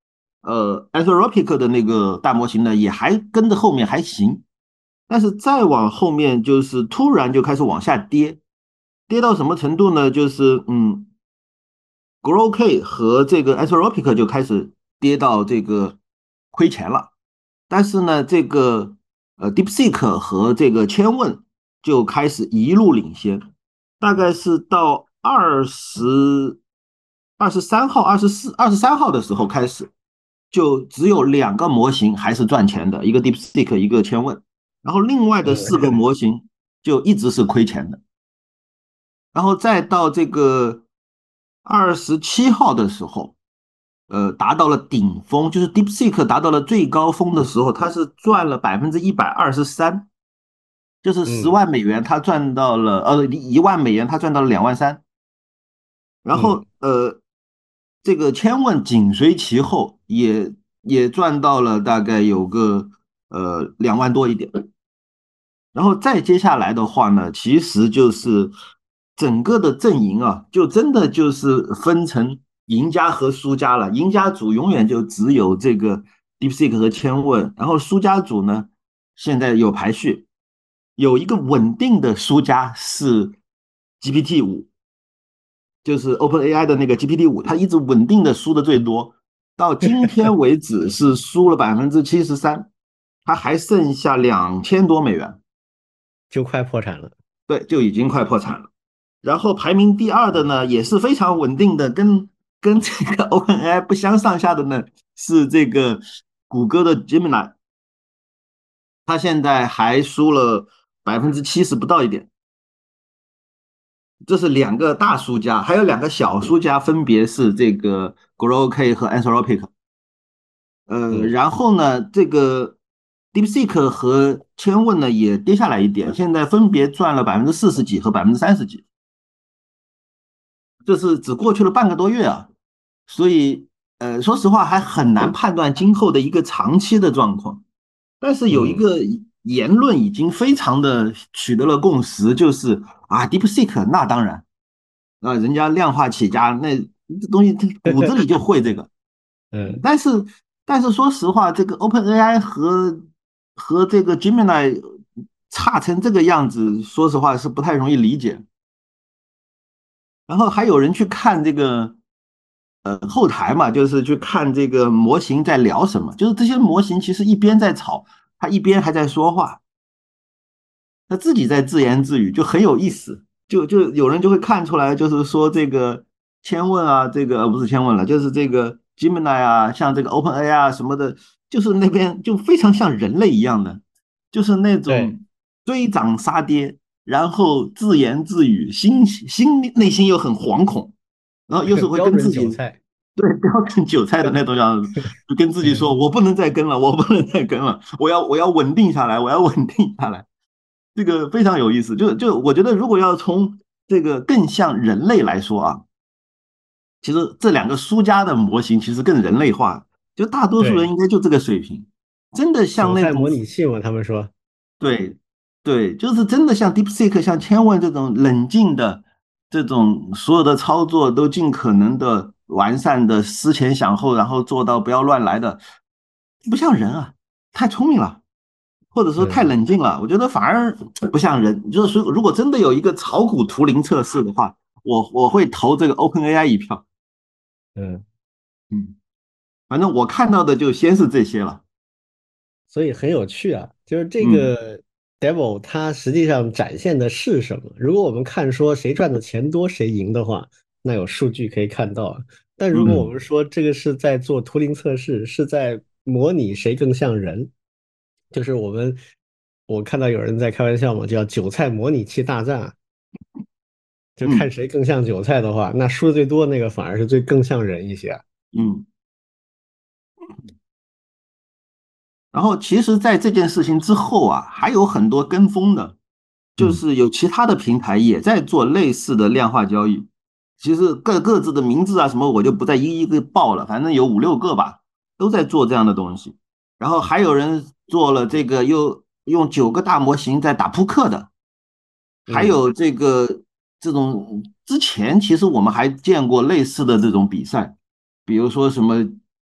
Anthropic 的那个大模型呢，也还跟着后面还行，但是再往后面就是突然就开始往下跌，跌到什么程度呢？就是Grok 和这个 Anthropic 就开始跌到这个亏钱了，但是呢，这个DeepSeek 和这个千问就开始一路领先，大概是到23号、23号的时候开始，就只有2个模型还是赚钱的，一个 DeepSeek，一个千问，然后另外的4个模型就一直是亏钱的。然后再到这个27号的时候，达到了顶峰，就是 DeepSeek 达到了最高峰的时候，它是赚了123%，就是十嗯万美元，它赚到了1万美元，它赚到了2万3，然嗯， 后这个千问紧随其后，也赚到了大概有个2万多一点。然后再接下来的话呢，其实就是整个的阵营啊，就真的就是分成赢家和输家了。赢家组永远就只有这个 DeepSeek 和千问，然后输家组呢，现在有排序，有一个稳定的输家是 GPT-5，就是 OpenAI 的那个 GPT-5，它一直稳定的输的最多，到今天为止是输了73%，它还剩下2000多美元。 就快破产了。 对，就已经快破产了。然后排名第二的呢，也是非常稳定的，跟这个 OpenAI 不相上下的呢，是这个谷歌的 Gemini，它现在还输了70%不到一点。这是2个大输家，还有2个小输家，分别是这个 Grok 和 Anthropic。 嗯， 然后呢，这个 DeepSeek 和千问呢也跌下来一点，现在分别赚了40%几和30%几。这是只过去了半个多月啊，所以说实话还很难判断今后的一个长期的状况。但是有一嗯， 个言论已经非常的取得了共识，就是DeepSeek 那当然人家量化起家，那这东西他骨子里就会这个。 嗯， 但是说实话，这个 OpenAI 和这个 Gemini 差成这个样子，说实话是不太容易理解。然后还有人去看这个后台嘛，就是去看这个模型在聊什么，就是这些模型其实一边在吵，它一边还在说话，他自己在自言自语，就很有意思。就有人就会看出来，就是说这个千问啊，这个不是千问了，就是这个 Gemini 啊，像这个 OpenAI 啊什么的，就是那边就非常像人类一样的，就是那对， 种追涨杀跌，然后自言自语，内心又很惶恐，然后又是会标准跟自己韭菜。 对标准韭菜的那种样子，就跟自己说， 嗯， 我不能再跟了，我不能再跟了，我要稳定下来，我要稳定下来。这个非常有意思。就我觉得，如果要从这个更像人类来说啊，其实这2个输家的模型其实更人类化，就大多数人对， 应该就这个水平，真的像那种韭菜模拟器嘛，他们说。 对对，就是真的像 DeepSeek、像千问这种冷静的这种所有的操作都尽可能的完善的思前想后，然后做到不要乱来的，不像人啊，太聪明了。或者说太嗯冷静了，我觉得反而不像人。就是说，如果真的有一个炒股图灵测试的话，我会投这个 OpenAI 一票。 嗯， 嗯，反正我看到的就先是这些了。 所以很有趣啊。就是这嗯个 Devil 它实际上展现的是什么？如果我们看说谁赚的钱多谁赢的话，那有数据可以看到啊。但如果我嗯们说这个是在做图灵测试，是在模拟谁更像人，就是我看到有人在开玩笑嘛，叫韭菜模拟器大战啊，就看嗯谁更像韭菜的话，那输的最多那个反而是更像人一些啊。 嗯。然后其实，在这件事情之后啊，还有很多跟风的，就嗯， 是有其他的平台也在做类似的量化交易。其实各自的名字啊什么，我就不再一一个报了，反正有5、6个吧，都在做这样的东西。然后还有人做了这个，又用9个大模型在打扑克的，还嗯， 有这种之前其实我们还见过类似的这种比赛，比如说什么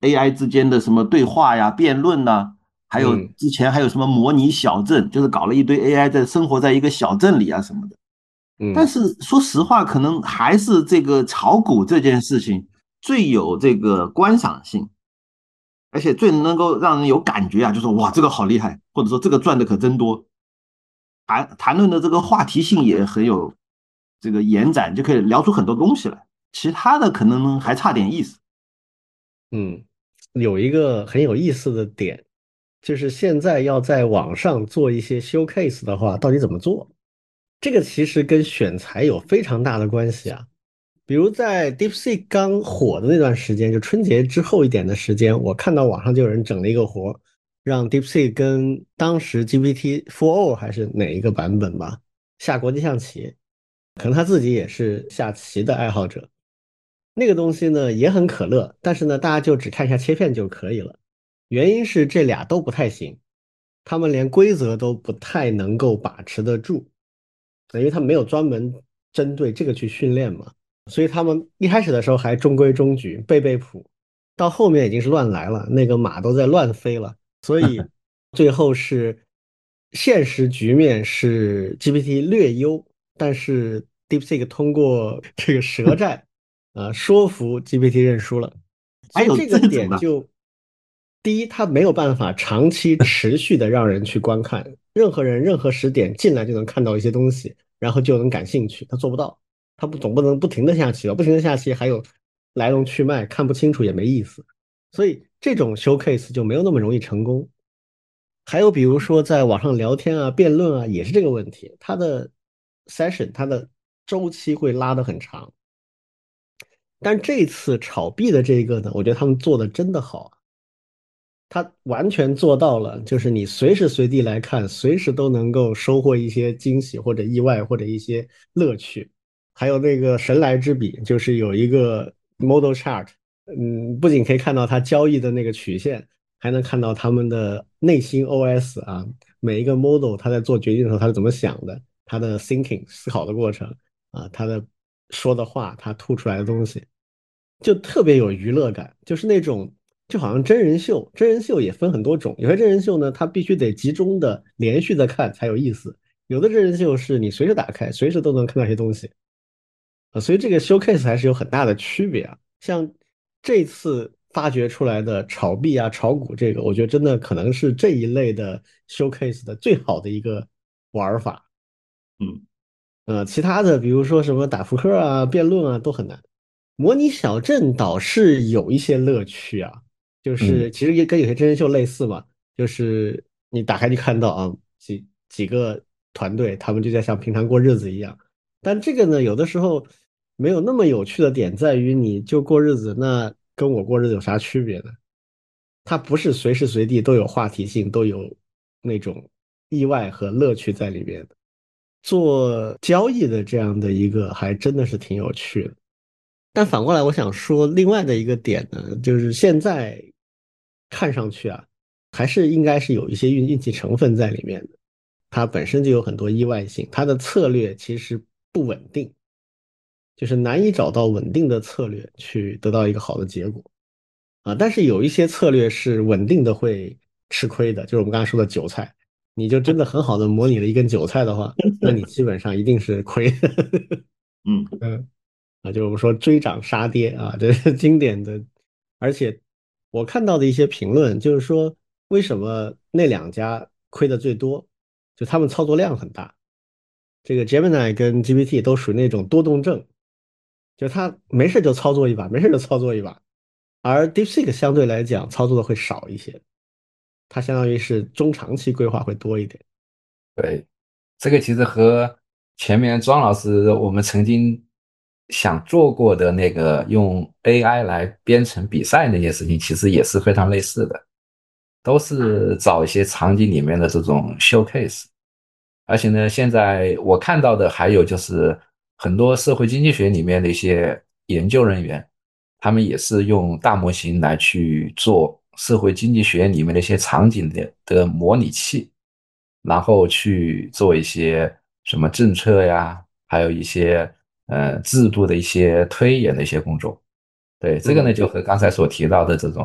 AI 之间的什么对话呀、辩论呐、还有嗯之前还有什么模拟小镇，就是搞了一堆 AI 在生活在一个小镇里啊什么的。但嗯是说实话，可能还是这个炒股这件事情最有这个观赏性，而且最能够让人有感觉啊，就说哇，这个好厉害，或者说这个赚的可真多。谈论的这个话题性也很有这个延展，就可以聊出很多东西来。其他的可能还差点意思。 嗯，有一个很有意思的点，就是现在要在网上做一些 showcase 的话，到底怎么做？这个其实跟选材有非常大的关系啊。比如在 DeepSeek 刚火的那段时间，就春节之后一点的时间，我看到网上就有人整了一个活儿，让 DeepSeek 跟当时 GPT-4o 还是哪一个版本吧，下国际象棋。可能他自己也是下棋的爱好者。那个东西呢也很可乐，但是呢，大家就只看一下切片就可以了。原因是这俩都不太行，他们连规则都不太能够把持得住，因为他们没有专门针对这个去训练嘛。所以他们一开始的时候还中规中矩，背谱，到后面已经是乱来了，那个马都在乱飞了。所以最后是现实局面是 GPT 略优，但是 DeepSeek 通过这个舌战说服 GPT 认输了。 还有所以这个这种的， 点就，第一，它没有办法长期持续的让人去观看，任何人任何时点进来就能看到一些东西，然后就能感兴趣，他做不到。他总不能不停的下棋吧？不停的下棋还有来龙去脉，看不清楚也没意思。所以这种 showcase 就没有那么容易成功。还有比如说在网上聊天啊、辩论啊，也是这个问题，它的 session 它的周期会拉得很长。但这次炒币的这个呢，我觉得他们做的真的好啊，他完全做到了，就是你随时随地来看，随时都能够收获一些惊喜或者意外或者一些乐趣。还有那个神来之笔，就是有一个 model chart，不仅可以看到它交易的那个曲线，还能看到他们的内心 OS 啊，每一个 model 它在做决定的时候它是怎么想的，它的 thinking 思考的过程啊，它的说的话，它吐出来的东西。就特别有娱乐感，就是那种就好像真人秀，真人秀也分很多种，有些真人秀呢，它必须得集中的连续的看才有意思，有的真人秀是你随时打开，随时都能看到一些东西所以这个 showcase 还是有很大的区别啊。像这次发掘出来的炒币啊、炒股这个，我觉得真的可能是这一类的 showcase 的最好的一个玩法。 嗯其他的比如说什么打扑克啊、辩论啊都很难。模拟小镇倒是有一些乐趣啊，就嗯， 是其实也跟有些真人秀类似嘛，就是你打开就看到啊几个团队，他们就在像平常过日子一样。但这个呢，有的时候没有那么有趣的点在于，你就过日子，那跟我过日子有啥区别呢？它不是随时随地都有话题性，都有那种意外和乐趣在里面的。做交易的这样的一个，还真的是挺有趣的。但反过来，我想说另外的一个点呢，就是现在看上去啊，还是应该是有一些运气成分在里面的。它本身就有很多意外性，它的策略其实不稳定，就是难以找到稳定的策略去得到一个好的结果啊。但是有一些策略是稳定的会吃亏的，就是我们刚才说的韭菜，你就真的很好的模拟了一根韭菜的话，那你基本上一定是亏的。 嗯， 嗯。就是我们说追涨杀跌啊，这是经典的。而且我看到的一些评论，就是说为什么那两家亏的最多，就他们操作量很大。这个 Gemini 跟 GPT 都属于那种多动症，就他没事就操作一把，没事就操作一把。而 DeepSeek 相对来讲操作的会少一些，它相当于是中长期规划会多一点。 对，这个其实和前面庄老师我们曾经想做过的那个用 AI 来编程比赛那件事情，其实也是非常类似的，都是找一些场景里面的这种 showcase。而且呢，现在我看到的还有就是很多社会经济学里面的一些研究人员，他们也是用大模型来去做社会经济学里面的一些场景的模拟器，然后去做一些什么政策呀，还有一些制度的一些推演的一些工作。对，这个呢嗯就和刚才所提到的这种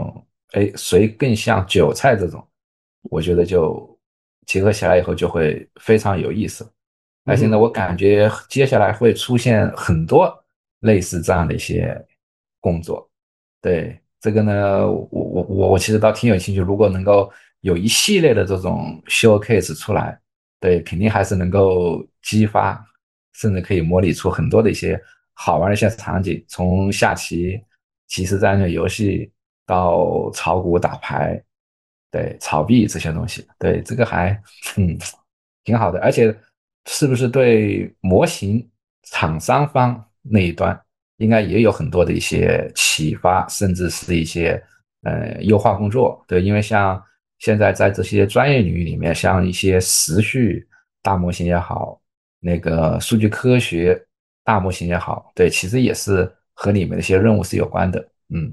谁更像韭菜这种，我觉得就结合起来以后就会非常有意思。而且呢， 嗯， 我感觉接下来会出现很多类似这样的一些工作。对这个呢，我其实倒挺有兴趣，如果能够有一系列的这种 showcase 出来，对，肯定还是能够激发，甚至可以模拟出很多的一些好玩的一些场景，从下棋、即时战略游戏到炒股、打牌，对，炒币这些东西，对，这个还嗯挺好的，而且是不是对模型厂商方那一端应该也有很多的一些启发，甚至是一些优化工作，对，因为像现在在这些专业领域里面，像一些时序大模型也好，那个数据科学大模型也好，对，其实也是和你们的一些任务是有关的，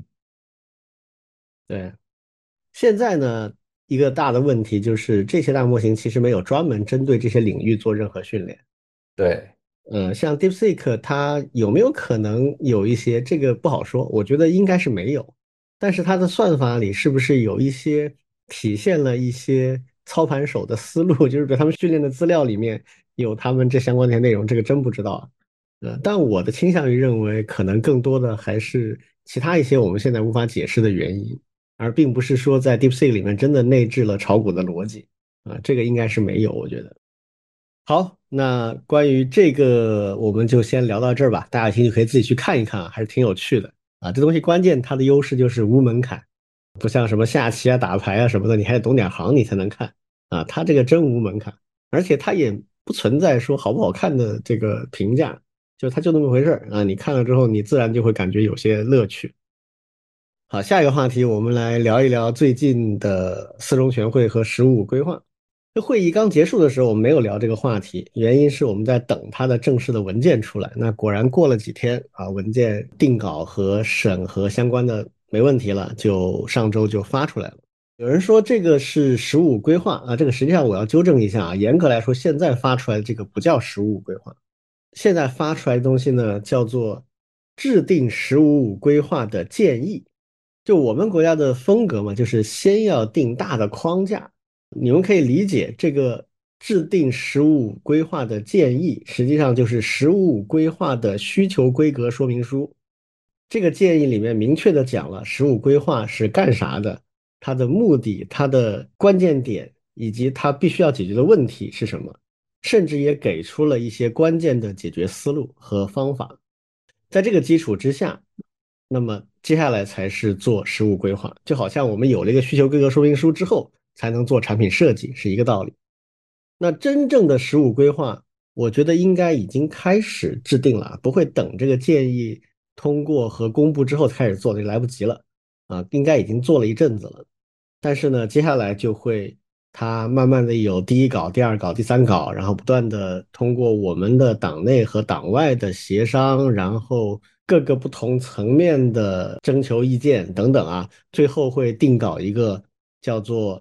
对。现在呢，一个大的问题就是这些大模型其实没有专门针对这些领域做任何训练。 对。 像 DeepSeek 它有没有可能有一些这个不好说，我觉得应该是没有。但是它的算法里是不是有一些体现了一些操盘手的思路，就是比如他们训练的资料里面有他们这相关的内容，这个真不知道。但我的倾向于认为，可能更多的还是其他一些我们现在无法解释的原因，而并不是说在 DeepSeek 里面真的内置了炒股的逻辑。这个应该是没有，我觉得。好，那关于这个我们就先聊到这儿吧。大家有兴趣可以自己去看一看啊，还是挺有趣的啊。这东西关键它的优势就是无门槛，不像什么下棋啊、打牌啊什么的，你还得懂点行你才能看啊。它这个真无门槛，而且它也不存在说好不好看的这个评价，就它就那么回事儿啊。你看了之后，你自然就会感觉有些乐趣。好，下一个话题我们来聊一聊最近的四中全会和“15”规划。这会议刚结束的时候，我们没有聊这个话题，原因是我们在等它的正式的文件出来。那果然过了几天啊，文件定稿和审核相关的没问题了，就上周就发出来了。有人说这个是“十五”规划啊，这个实际上我要纠正一下啊，严格来说，现在发出来的这个不叫“十五”规划，现在发出来的东西呢叫做制定“15”规划的建议。就我们国家的风格嘛，就是先要定大的框架。你们可以理解这个制定“十五”规划的建议，实际上就是“十五”规划的需求规格说明书。这个建议里面明确的讲了“十五”规划是干啥的，它的目的、它的关键点以及它必须要解决的问题是什么，甚至也给出了一些关键的解决思路和方法。在这个基础之下，那么接下来才是做实物规划，就好像我们有了一个需求规格说明书之后，才能做产品设计，是一个道理。那真正的实物规划，我觉得应该已经开始制定了，不会等这个建议通过和公布之后才开始做，那就来不及了啊，应该已经做了一阵子了。但是呢，接下来就会它慢慢的有第一稿、第二稿、第三稿，然后不断的通过我们的党内和党外的协商，然后各个不同层面的征求意见等等啊，最后会定稿一个叫做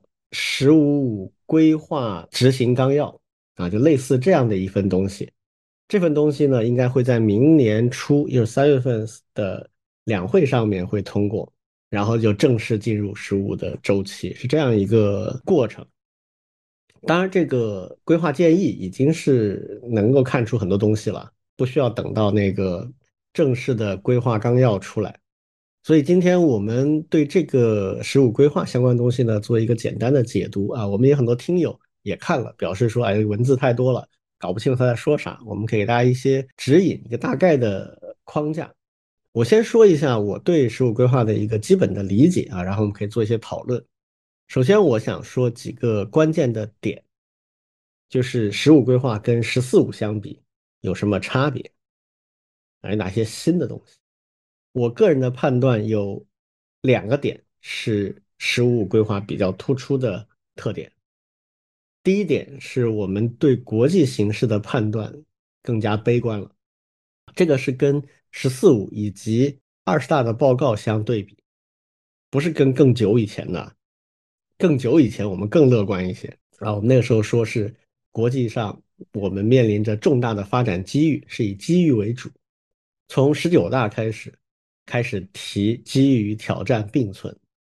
“15·5规划执行纲要”啊，就类似这样的一份东西。这份东西呢，应该会在明年初，也就是3月份的两会上面会通过。然后就正式进入“15”的周期，是这样一个过程。当然，这个规划建议已经是能够看出很多东西了，不需要等到那个正式的规划纲要出来。所以今天我们对这个“15”规划相关东西呢，做一个简单的解读啊。我们有很多听友也看了，表示说，哎，文字太多了，搞不清楚他在说啥。我们可以给大家一些指引，一个大概的框架。我先说一下我对“15”规划的一个基本的理解啊，然后我们可以做一些讨论。首先，我想说几个关键的点，就是“15”规划跟“14·5”相比有什么差别，有哪些新的东西。我个人的判断有两个点是“15·5”规划比较突出的特点。第一点是我们对国际形势的判断更加悲观了，这个是跟“14·5”以及20大的报告相对比，不是跟更久以前的，更久以前我们更乐观一些啊。我们那个时候说是国际上我们面临着重大的发展机遇，是以机遇为主。从19大开始提机遇与挑战并存，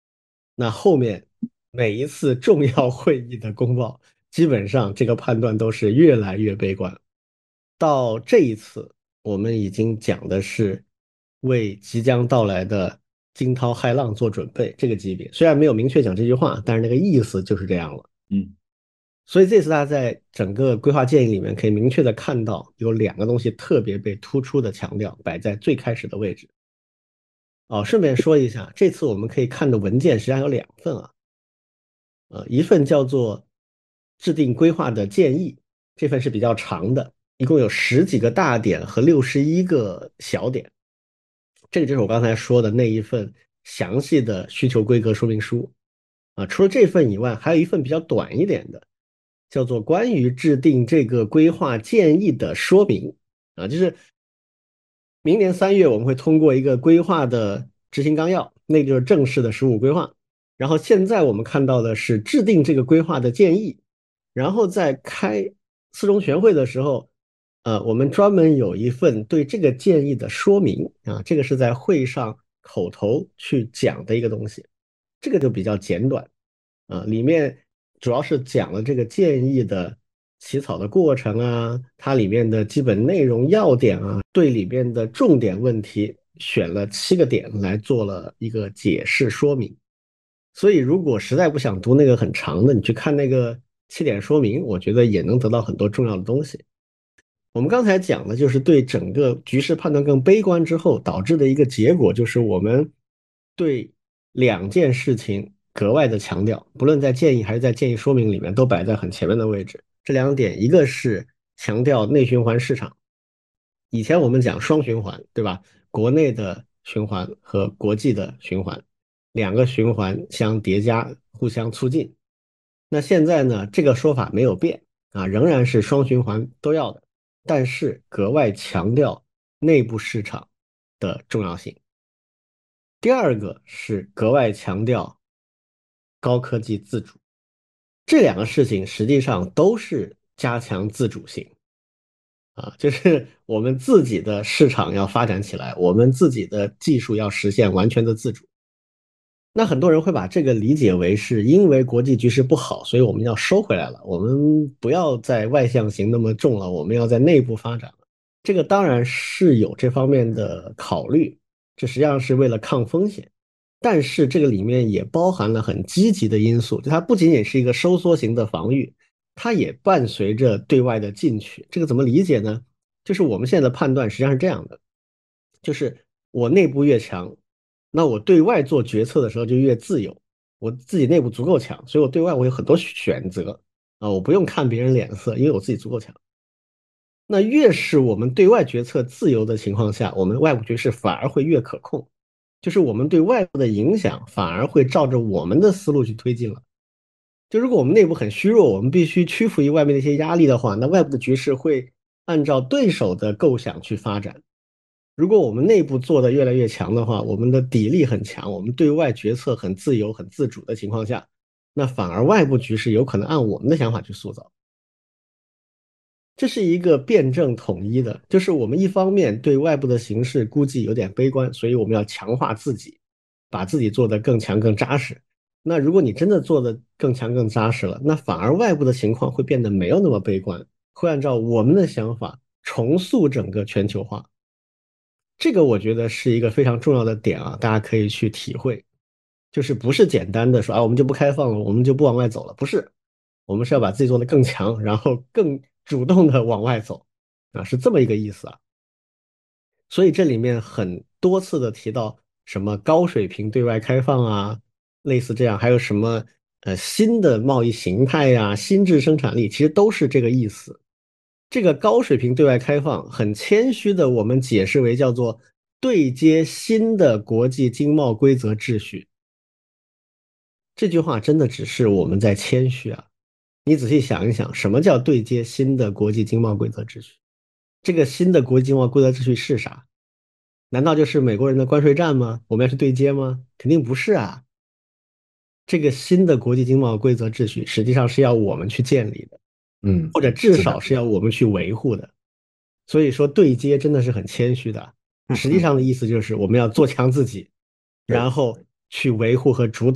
那后面每一次重要会议的公报，基本上这个判断都是越来越悲观。到这一次，我们已经讲的是为即将到来的惊涛骇浪做准备这个级别，虽然没有明确讲这句话，但是那个意思就是这样了。所以这次大家在整个规划建议里面可以明确的看到，有2个东西特别被突出的强调，摆在最开始的位置。顺便说一下，这次我们可以看的文件实际上有2份啊，一份叫做制定规划的建议，这份是比较长的，一共有10几个大点和61个小点，这个就是我刚才说的那一份详细的需求规格说明书除了这份以外，还有一份比较短一点的，叫做关于制定这个规划建议的说明就是明年3月我们会通过一个规划的执行纲要，那就是正式的15规划。然后现在我们看到的是制定这个规划的建议，然后在开四中全会的时候，我们专门有一份对这个建议的说明这个是在会上口头去讲的一个东西，这个就比较简短里面主要是讲了这个建议的起草的过程它里面的基本内容要点对里面的重点问题选了7个点来做了一个解释说明。所以如果实在不想读那个很长的，你去看那个7点说明，我觉得也能得到很多重要的东西。我们刚才讲的就是对整个局势判断更悲观之后导致的一个结果，就是我们对2件事情格外的强调，不论在建议还是在建议说明里面都摆在很前面的位置。这2点，一个是强调内循环市场，以前我们讲双循环，对吧？国内的循环和国际的循环，2个循环相叠加，互相促进。那现在呢，这个说法没有变仍然是双循环都要的，但是格外强调内部市场的重要性。第二个是格外强调高科技自主，这2个事情实际上都是加强自主性就是我们自己的市场要发展起来，我们自己的技术要实现完全的自主。那很多人会把这个理解为是因为国际局势不好，所以我们要收回来了，我们不要在外向型那么重了，我们要在内部发展了。这个当然是有这方面的考虑，这实际上是为了抗风险，但是这个里面也包含了很积极的因素，就它不仅仅是一个收缩型的防御，它也伴随着对外的进取。这个怎么理解呢？就是我们现在的判断实际上是这样的，就是我内部越强，那我对外做决策的时候就越自由，我自己内部足够强，所以我对外我有很多选择我不用看别人脸色，因为我自己足够强。那越是我们对外决策自由的情况下，我们外部局势反而会越可控，就是我们对外部的影响反而会照着我们的思路去推进了。就如果我们内部很虚弱，我们必须屈服于外面的一些压力的话，那外部的局势会按照对手的构想去发展。如果我们内部做的越来越强的话，我们的底力很强，我们对外决策很自由、很自主的情况下，那反而外部局势有可能按我们的想法去塑造。这是一个辩证统一的，就是我们一方面对外部的形势估计有点悲观，所以我们要强化自己，把自己做得更强、更扎实。那如果你真的做得更强、更扎实了，那反而外部的情况会变得没有那么悲观，会按照我们的想法重塑整个全球化。这个我觉得是一个非常重要的点大家可以去体会，就是不是简单的说我们就不开放了，我们就不往外走了，不是，我们是要把自己做得更强，然后更主动的往外走是这么一个意思所以这里面很多次的提到什么高水平对外开放类似这样，还有什么新的贸易形态新质生产力，其实都是这个意思。这个高水平对外开放很谦虚的我们解释为叫做对接新的国际经贸规则秩序。这句话真的只是我们在谦虚你仔细想一想，什么叫对接新的国际经贸规则秩序？这个新的国际经贸规则秩序是啥？难道就是美国人的关税战吗？我们要去对接吗？肯定不是这个新的国际经贸规则秩序实际上是要我们去建立的，或者至少是要我们去维护的。所以说对接真的是很谦虚的，实际上的意思就是我们要做强自己，然后去维护和主导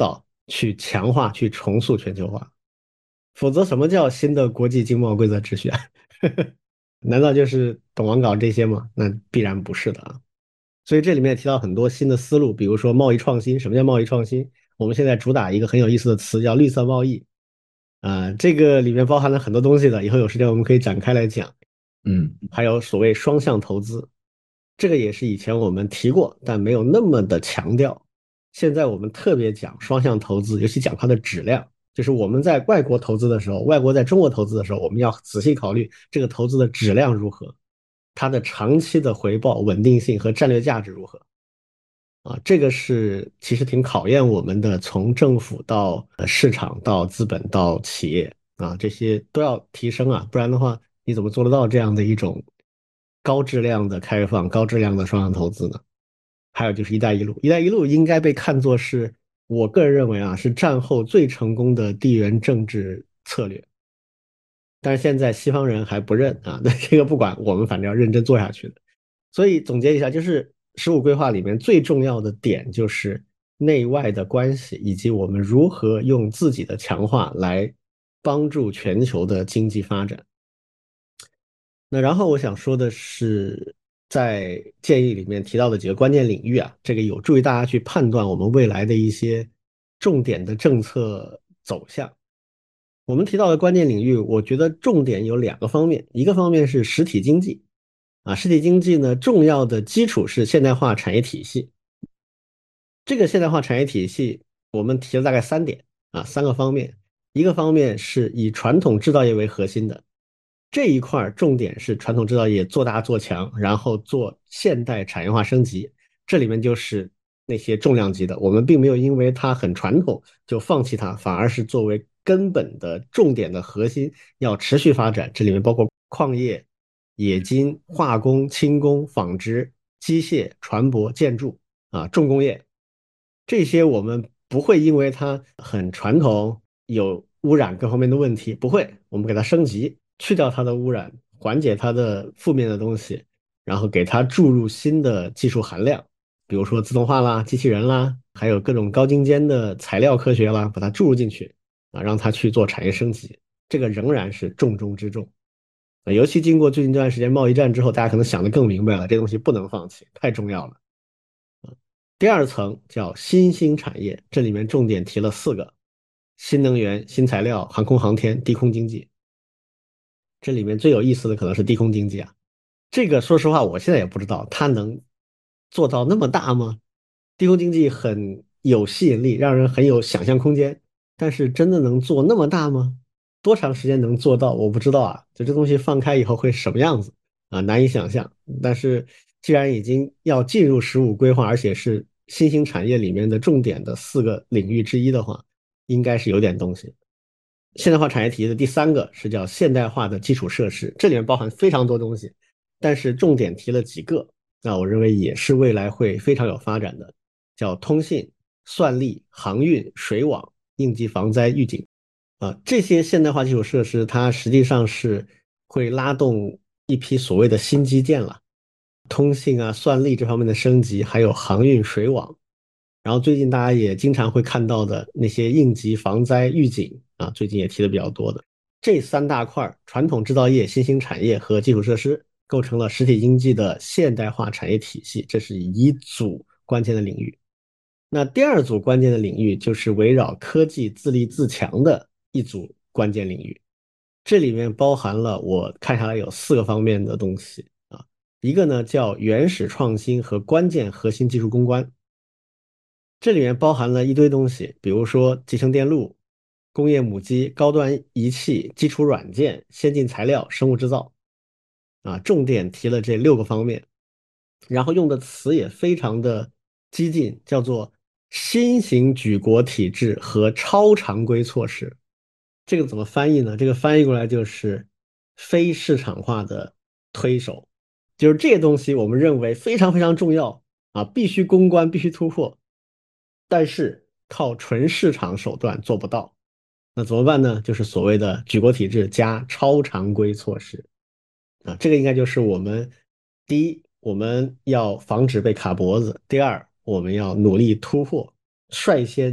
去强化、去重塑全球化。否则，什么叫新的国际经贸规则秩序啊？难道就是懂王搞这些吗？那必然不是的啊。所以这里面也提到很多新的思路，比如说贸易创新。什么叫贸易创新？我们现在主打一个很有意思的词，叫绿色贸易。这个里面包含了很多东西的，以后有时间我们可以展开来讲。还有所谓双向投资，这个也是以前我们提过，但没有那么的强调。现在我们特别讲双向投资，尤其讲它的质量。就是我们在外国投资的时候，外国在中国投资的时候，我们要仔细考虑这个投资的质量如何，它的长期的回报稳定性和战略价值如何。这个是其实挺考验我们的，从政府到市场到资本到企业这些都要提升啊，不然的话，你怎么做得到这样的一种高质量的开放、高质量的双向投资呢？还有就是“一带一路”，“一带一路”应该被看作是我个人认为是战后最成功的地缘政治策略，但是现在西方人还不认啊，那这个不管，我们反正要认真做下去的。所以总结一下，就是“15规划”里面最重要的点就是内外的关系，以及我们如何用自己的强化来帮助全球的经济发展。那然后我想说的是，在建议里面提到的几个关键领域这个有助于大家去判断我们未来的一些重点的政策走向。我们提到的关键领域，我觉得重点有2个方面，一个方面是实体经济。实体经济呢，重要的基础是现代化产业体系。这个现代化产业体系，我们提了大概3点3个方面。一个方面是以传统制造业为核心的，这一块重点是传统制造业做大做强，然后做现代产业化升级。这里面就是那些重量级的，我们并没有因为它很传统就放弃它，反而是作为根本的重点的核心要持续发展。这里面包括矿业、冶金、化工、轻工、纺织、机械、船舶、建筑重工业，这些我们不会因为它很传统有污染各方面的问题，不会，我们给它升级，去掉它的污染，缓解它的负面的东西，然后给它注入新的技术含量，比如说自动化啦、机器人啦，还有各种高精尖的材料科学啦，把它注入进去让它去做产业升级，这个仍然是重中之重。尤其经过最近这段时间贸易战之后，大家可能想得更明白了，这东西不能放弃，太重要了。第二层叫新兴产业，这里面重点提了4个：新能源、新材料、航空航天、低空经济。这里面最有意思的可能是低空经济这个说实话，我现在也不知道它能做到那么大吗？低空经济很有吸引力，让人很有想象空间，但是真的能做那么大吗？多长时间能做到？我不知道就这东西放开以后会什么样子难以想象。但是既然已经要进入15规划，而且是新兴产业里面的重点的4个领域之一的话，应该是有点东西。现代化产业体系的第3个是叫现代化的基础设施，这里面包含非常多东西，但是重点提了几个，那我认为也是未来会非常有发展的，叫通信、算力、航运、水网、应急防灾预警这些现代化基础设施，它实际上是会拉动一批所谓的新基建了，通信算力这方面的升级，还有航运、水网。然后最近大家也经常会看到的那些应急防灾预警最近也提的比较多的。这3大块，传统制造业、新兴产业和基础设施，构成了实体经济的现代化产业体系，这是一组关键的领域。那第2组关键的领域就是围绕科技自立自强的一组关键领域，这里面包含了我看下来有4个方面的东西一个呢叫原始创新和关键核心技术攻关，这里面包含了一堆东西，比如说集成电路、工业母机、高端仪器、基础软件、先进材料、生物制造重点提了这6个方面，然后用的词也非常的激进，叫做新型举国体制和超常规措施。这个怎么翻译呢？这个翻译过来就是非市场化的推手，就是这些东西我们认为非常非常重要必须攻关，必须突破，但是靠纯市场手段做不到。那怎么办呢？就是所谓的举国体制加超常规措施这个应该就是我们第一，我们要防止被卡脖子；第二，我们要努力突破，率先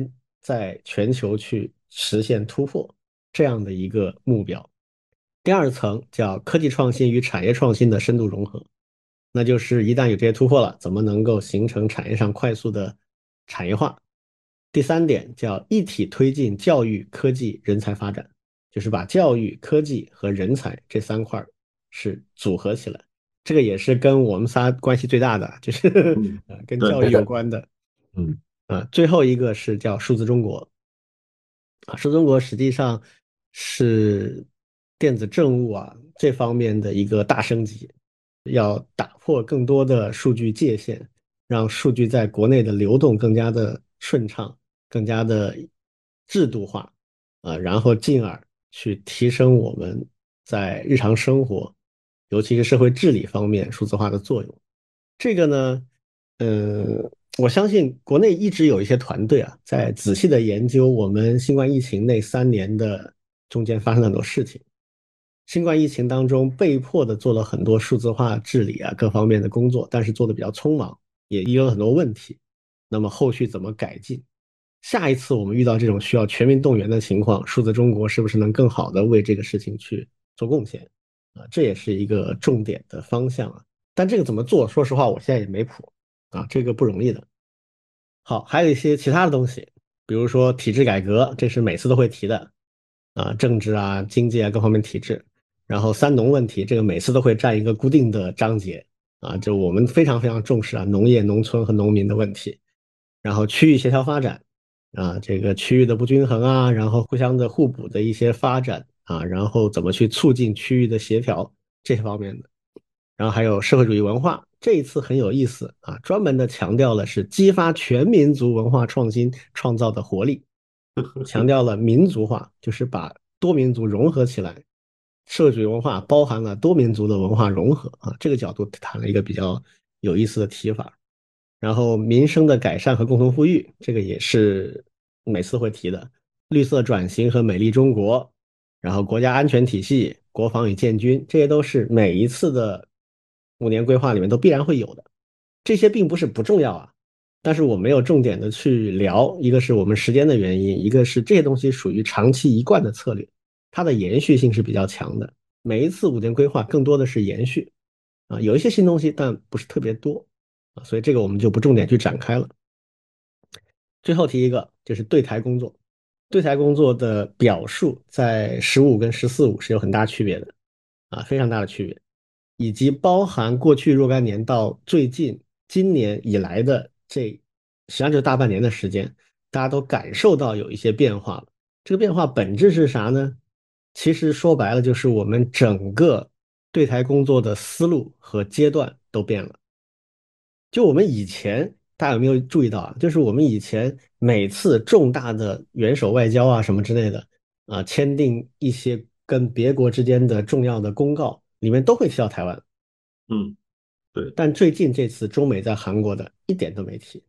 在全球去实现突破这样的一个目标。第二层叫科技创新与产业创新的深度融合，那就是一旦有这些突破了，怎么能够形成产业上快速的产业化。第三点叫一体推进教育、科技、人才发展，就是把教育、科技和人才这3块是组合起来。这个也是跟我们仨关系最大的，就是跟教育有关的。最后一个是叫数字中国。数字中国实际上是电子政务这方面的一个大升级，要打破更多的数据界限，让数据在国内的流动更加的顺畅，更加的制度化，然后进而去提升我们在日常生活，尤其是社会治理方面数字化的作用。这个呢，我相信国内一直有一些团队在仔细的研究我们新冠疫情那3年的中间发生了很多事情。新冠疫情当中被迫的做了很多数字化治理各方面的工作，但是做的比较匆忙，也有很多问题。那么后续怎么改进？下一次我们遇到这种需要全民动员的情况，数字中国是不是能更好的为这个事情去做贡献这也是一个重点的方向但这个怎么做，说实话我现在也没谱这个不容易的。好，还有一些其他的东西，比如说体制改革，这是每次都会提的政治经济各方面体制。然后三农问题，这个每次都会占一个固定的章节就我们非常非常重视农业、农村和农民的问题。然后区域协调发展这个区域的不均衡然后互相的互补的一些发展然后怎么去促进区域的协调这些方面的。然后还有社会主义文化，这一次很有意思专门的强调了是激发全民族文化创新创造的活力，强调了民族化，就是把多民族融合起来。社会主义文化包含了多民族的文化融合这个角度谈了一个比较有意思的提法。然后民生的改善和共同富裕，这个也是每次会提的。绿色转型和美丽中国，然后国家安全体系、国防与建军，这些都是每一次的5年规划里面都必然会有的。这些并不是不重要但是我没有重点的去聊，一个是我们时间的原因，一个是这些东西属于长期一贯的策略，它的延续性是比较强的。每一次5年规划更多的是延续有一些新东西，但不是特别多所以这个我们就不重点去展开了。最后提一个，就是对台工作。对台工作的表述在15跟14.5是有很大区别的非常大的区别，以及包含过去若干年到最近今年以来的实际上就是大半年的时间，大家都感受到有一些变化了。这个变化本质是啥呢？其实说白了就是我们整个对台工作的思路和阶段都变了。就我们以前大家有没有注意到就是我们以前每次重大的元首外交什么之类的签订一些跟别国之间的重要的公告，里面都会提到台湾。 对。 但最近这次中美在韩国的一点都没提，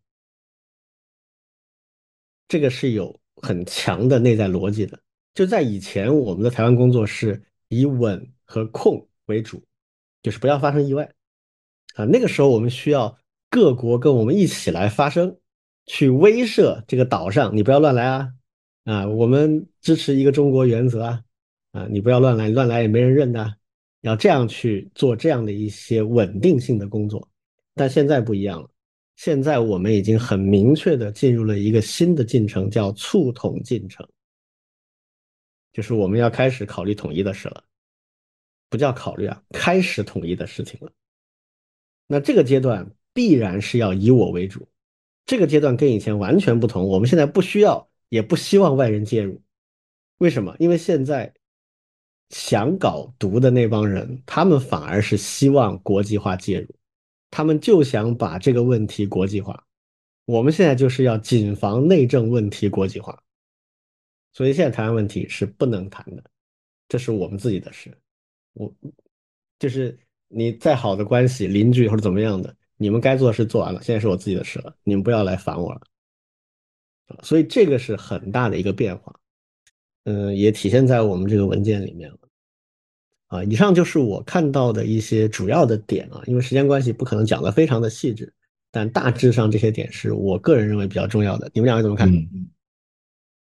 这个是有很强的内在逻辑的。就在以前，我们的台湾工作是以稳和控为主，就是不要发生意外那个时候我们需要各国跟我们一起来发声，去威慑这个岛上，你不要乱来我们支持一个中国原则你不要乱来，乱来也没人认的，要这样去做这样的一些稳定性的工作。但现在不一样了，现在我们已经很明确的进入了一个新的进程，叫促统进程，就是我们要开始考虑统一的事了，不叫考虑开始统一的事情了。那这个阶段必然是要以我为主，这个阶段跟以前完全不同，我们现在不需要也不希望外人介入。为什么？因为现在想搞独的那帮人，他们反而是希望国际化介入，他们就想把这个问题国际化。我们现在就是要谨防内政问题国际化，所以现在台湾问题是不能谈的，这是我们自己的事。就是你再好的关系，邻居或者怎么样的，你们该做的事做完了，现在是我自己的事了，你们不要来烦我了。所以这个是很大的一个变化，也体现在我们这个文件里面了。以上就是我看到的一些主要的点因为时间关系不可能讲得非常的细致，但大致上这些点是我个人认为比较重要的。你们两位怎么看？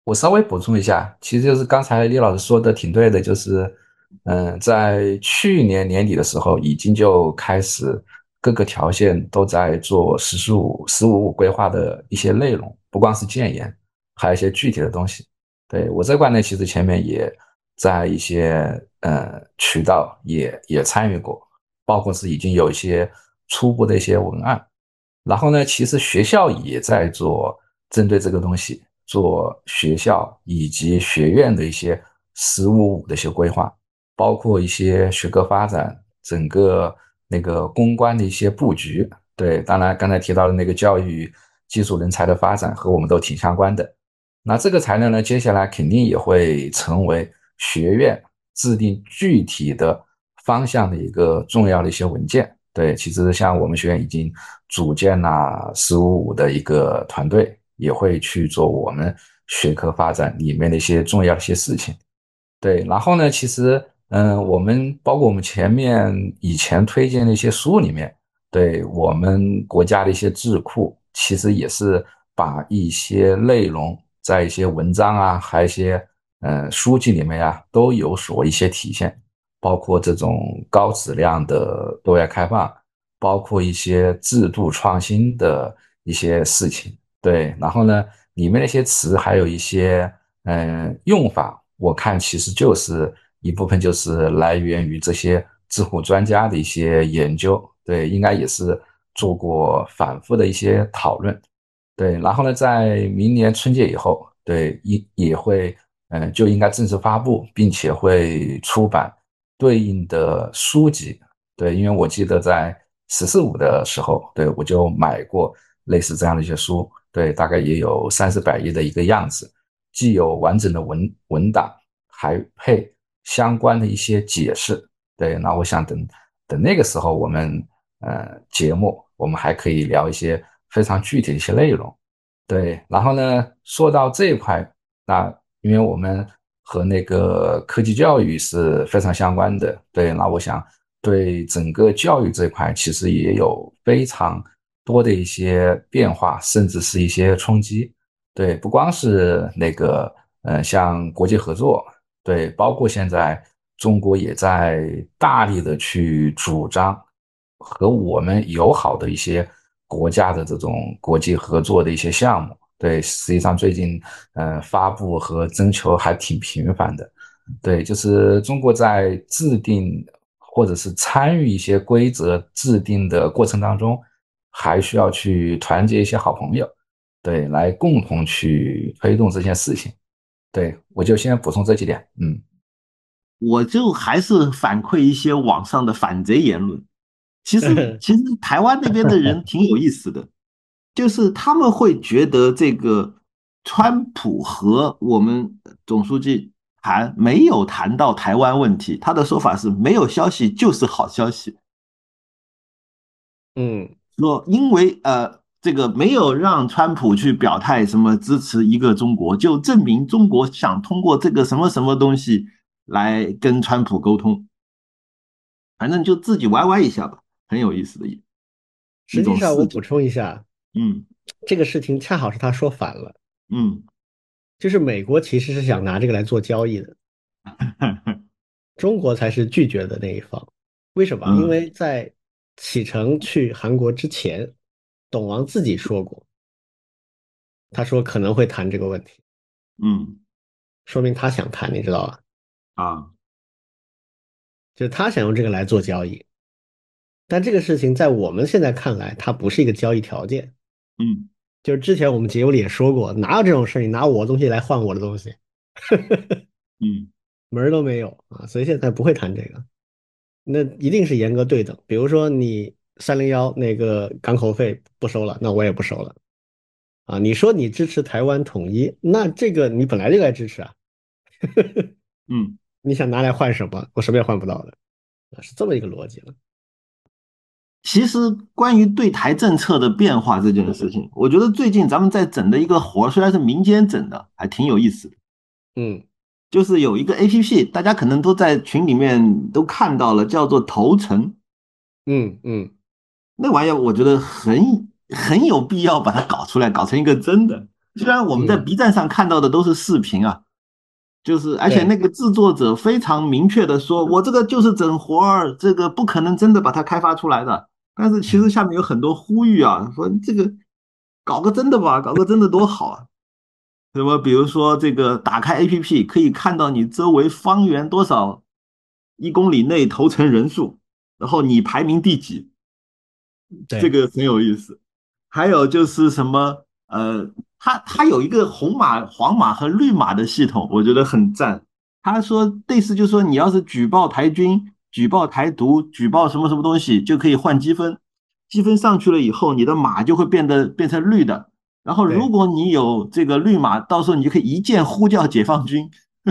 我稍微补充一下，其实就是刚才李老师说的挺对的，就是，在去年年底的时候，已经就开始各个条线都在做“十五五”规划的一些内容，不光是建言，还有一些具体的东西。对，我这块呢，其实前面也在一些渠道也参与过，包括是已经有一些初步的一些文案。然后呢，其实学校也在做针对这个东西，做学校以及学院的一些“15五”的一些规划，包括一些学科发展，整个那个攻关的一些布局。对，当然刚才提到的那个教育技术人才的发展和我们都挺相关的。那这个材料呢，接下来肯定也会成为学院制定具体的方向的一个重要的一些文件。对，其实像我们学院已经组建了“15五”的一个团队，也会去做我们学科发展里面的一些重要的一些事情。对，然后呢，其实，我们包括我们以前推荐的一些书里面，对我们国家的一些智库，其实也是把一些内容在一些文章啊，还有一些书籍里面呀，都有所一些体现，包括这种高质量的对外开放，包括一些制度创新的一些事情。对，然后呢，里面那些词还有一些用法，我看其实就是一部分就是来源于这些知乎专家的一些研究，对，应该也是做过反复的一些讨论。对，然后呢，在明年春节以后，对，也会，就应该正式发布，并且会出版对应的书籍。对，因为我记得在“14五”的时候，对，我就买过类似这样的一些书，对，大概也有30-100页的一个样子，既有完整的文档，还配相关的一些解释。对，那我想等那个时候我们节目，我们还可以聊一些非常具体的一些内容。对，然后呢，说到这一块，那因为我们和那个科技教育是非常相关的，对，那我想对整个教育这一块其实也有非常多的一些变化，甚至是一些冲击。对，不光是那个像国际合作，对，包括现在中国也在大力的去主张和我们友好的一些国家的这种国际合作的一些项目。对，实际上最近发布和征求还挺频繁的。对，就是中国在制定或者是参与一些规则制定的过程当中，还需要去团结一些好朋友，对，来共同去推动这件事情。对，我就先补充这几点。 我就还是反馈一些网上的反贼言论。其实台湾那边的人挺有意思的，就是他们会觉得这个川普和我们总书记没有谈到台湾问题，他的说法是没有消息就是好消息。 嗯， 说因为这个没有让川普去表态什么支持一个中国，就证明中国想通过这个什么什么东西来跟川普沟通，反正就自己歪歪一下吧，很有意思的一实际种视角。 上我补充一下， 嗯这个事情恰好是他说反了， 嗯就是美国其实是想拿这个来做交易的，中国才是拒绝的那一方。为什么？因嗯为在启程去韩国之前，董王自己说过，他说可能会谈这个问题， 嗯说明他想谈，你知道吧？ 啊就是他想用这个来做交易。但这个事情在我们现在看来，它不是一个交易条件。 嗯就是之前我们节目里也说过，哪有这种事你拿我的东西来换我的东西， 嗯门儿都没有啊！所以现在不会谈这个，那一定是严格对等。比如说你301那个港口费不收了，那我也不收了啊！你说你支持台湾统一，那这个你本来就该支持啊， 嗯。 你想拿来换什么？我什么也换不到的啊，是这么一个逻辑了。 其实关于对台政策的变化这件事情，我觉得最近咱们在整的一个活，虽然是民间整的，还挺有意思的。 嗯就是有一个 APP，大家可能都在群里面都看到了，叫做头城。 嗯那玩意儿，我觉得很有必要把它搞出来，搞成一个真的。 虽然我们在 B 站上看到的都是视频啊，就是而且那个制作者非常明确的说，我这个就是整活儿，这个不可能真的把它开发出来的。但是其实下面有很多呼吁啊，说这个搞个真的吧，搞个真的多好啊！什么比如说这个打开 APP 可以看到你周围方圆多少1公里内投诚人数，然后你排名第几，这对个很有意思。还有就是什么它有一个红马、黄马和绿马的系统，我觉得很赞。他说类似就是说你要是举报台军、举报台独、举报什么什么东西，就可以换积分，积分上去了以后，你的马就会变成绿的。然后如对， 果你有这个绿马，到时候你就可以一键呼叫解放军。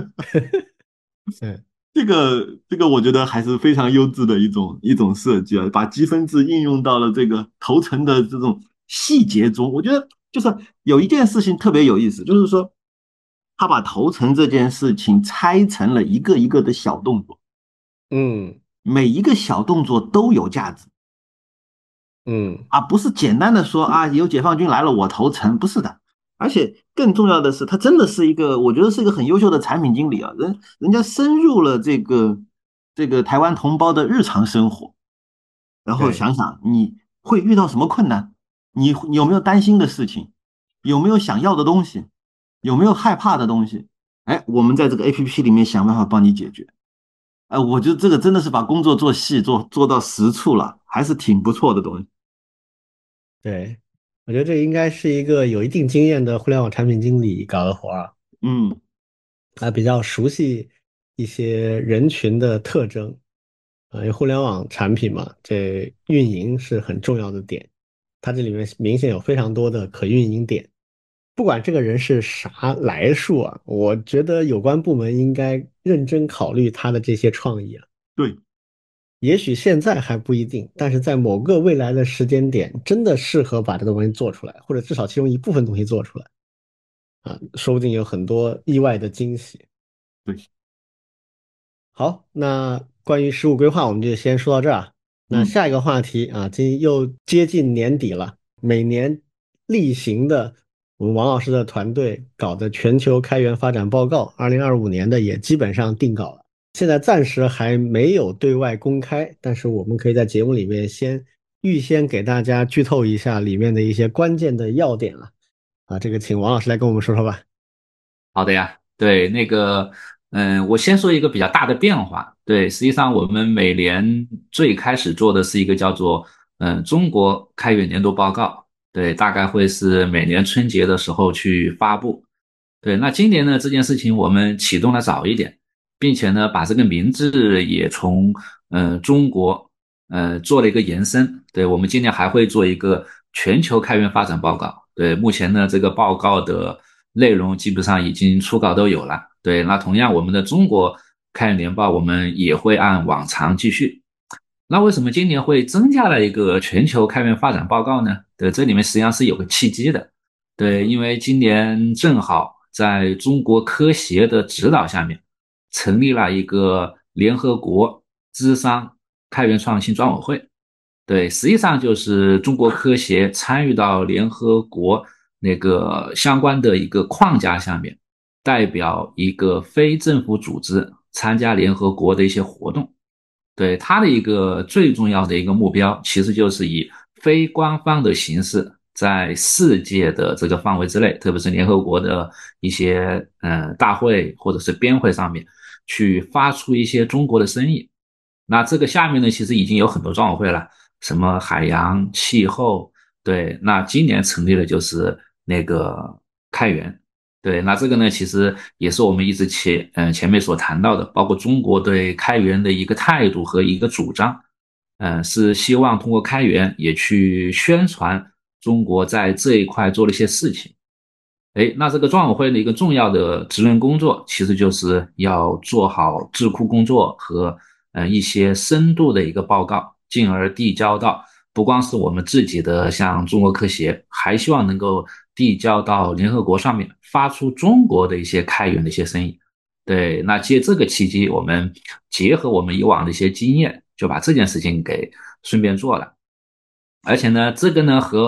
嗯这个我觉得还是非常优质的一种设计啊，把积分制应用到了这个投诚的这种细节中。我觉得就是有一件事情特别有意思，就是说他把投诚这件事情拆成了一个一个的小动作， 嗯每一个小动作都有价值， 嗯， 而不是简单的说啊有解放军来了我投诚，不是的。而且更重要的是，他真的是一个，我觉得是一个很优秀的产品经理啊，人家深入了这个台湾同胞的日常生活，然后对想想你会遇到什么困难，你有没有担心的事情，有没有想要的东西，有没有害怕的东西，哎，我们在这个 APP 里面想办法帮你解决。哎，我觉得这个真的是把工作做细做到实处了，还是挺不错的东西。 对，我觉得这应该是一个有一定经验的互联网产品经理搞的活儿， 嗯他比较熟悉一些人群的特征。因为互联网产品嘛，这运营是很重要的点，它这里面明显有非常多的可运营点。不管这个人是啥来数啊，我觉得有关部门应该认真考虑他的这些创意啊。 对， 也许现在还不一定，但是在某个未来的时间点，真的适合把这个东西做出来，或者至少其中一部分东西做出来啊，说不定有很多意外的惊喜。 对， 好，那关于实务规划我们就先说到这儿啊。那嗯下一个话题啊，今又接近年底了，每年例行的我们王老师的团队搞的全球开源发展报告，2025年的也基本上定稿了。现在暂时还没有对外公开，但是我们可以在节目里面预先给大家剧透一下里面的一些关键的要点了。啊，这个请王老师来跟我们说说吧。 好的呀，对，我先说一个比较大的变化。对，实际上我们每年最开始做的是一个叫做中国开源年度报告，对，大概会是每年春节的时候去发布。对，那今年呢这件事情我们启动的早一点，并且呢把这个名字也从中国做了一个延伸。对，我们今年还会做一个全球开源发展报告。对，目前呢这个报告的内容基本上已经初稿都有了。对，那同样我们的中国开源年报我们也会按往常继续。那为什么今年会增加了一个全球开源发展报告呢？对，这里面实际上是有个契机的。对，因为今年正好在中国科协的指导下面，成立了一个联合国智商开源创新专委会。对，实际上就是中国科协参与到联合国那个相关的一个框架下面，代表一个非政府组织参加联合国的一些活动。对，它的一个最重要的一个目标，其实就是以非官方的形式，在世界的这个范围之内，特别是联合国的一些大会或者是边会上面，去发出一些中国的声音。那这个下面呢，其实已经有很多专委会了，什么海洋、气候，对，那今年成立的就是那个开源。对，那这个呢，其实也是我们一直前面所谈到的，包括中国对开源的一个态度和一个主张，是希望通过开源也去宣传中国在这一块做了一些事情。哎，那这个专委会的一个重要的职能工作，其实就是要做好智库工作和一些深度的一个报告，进而递交到不光是我们自己的像中国科协，还希望能够递交到联合国上面，发出中国的一些开源的一些声音。对，那借这个契机，我们结合我们以往的一些经验，就把这件事情给顺便做了。而且呢，这个呢和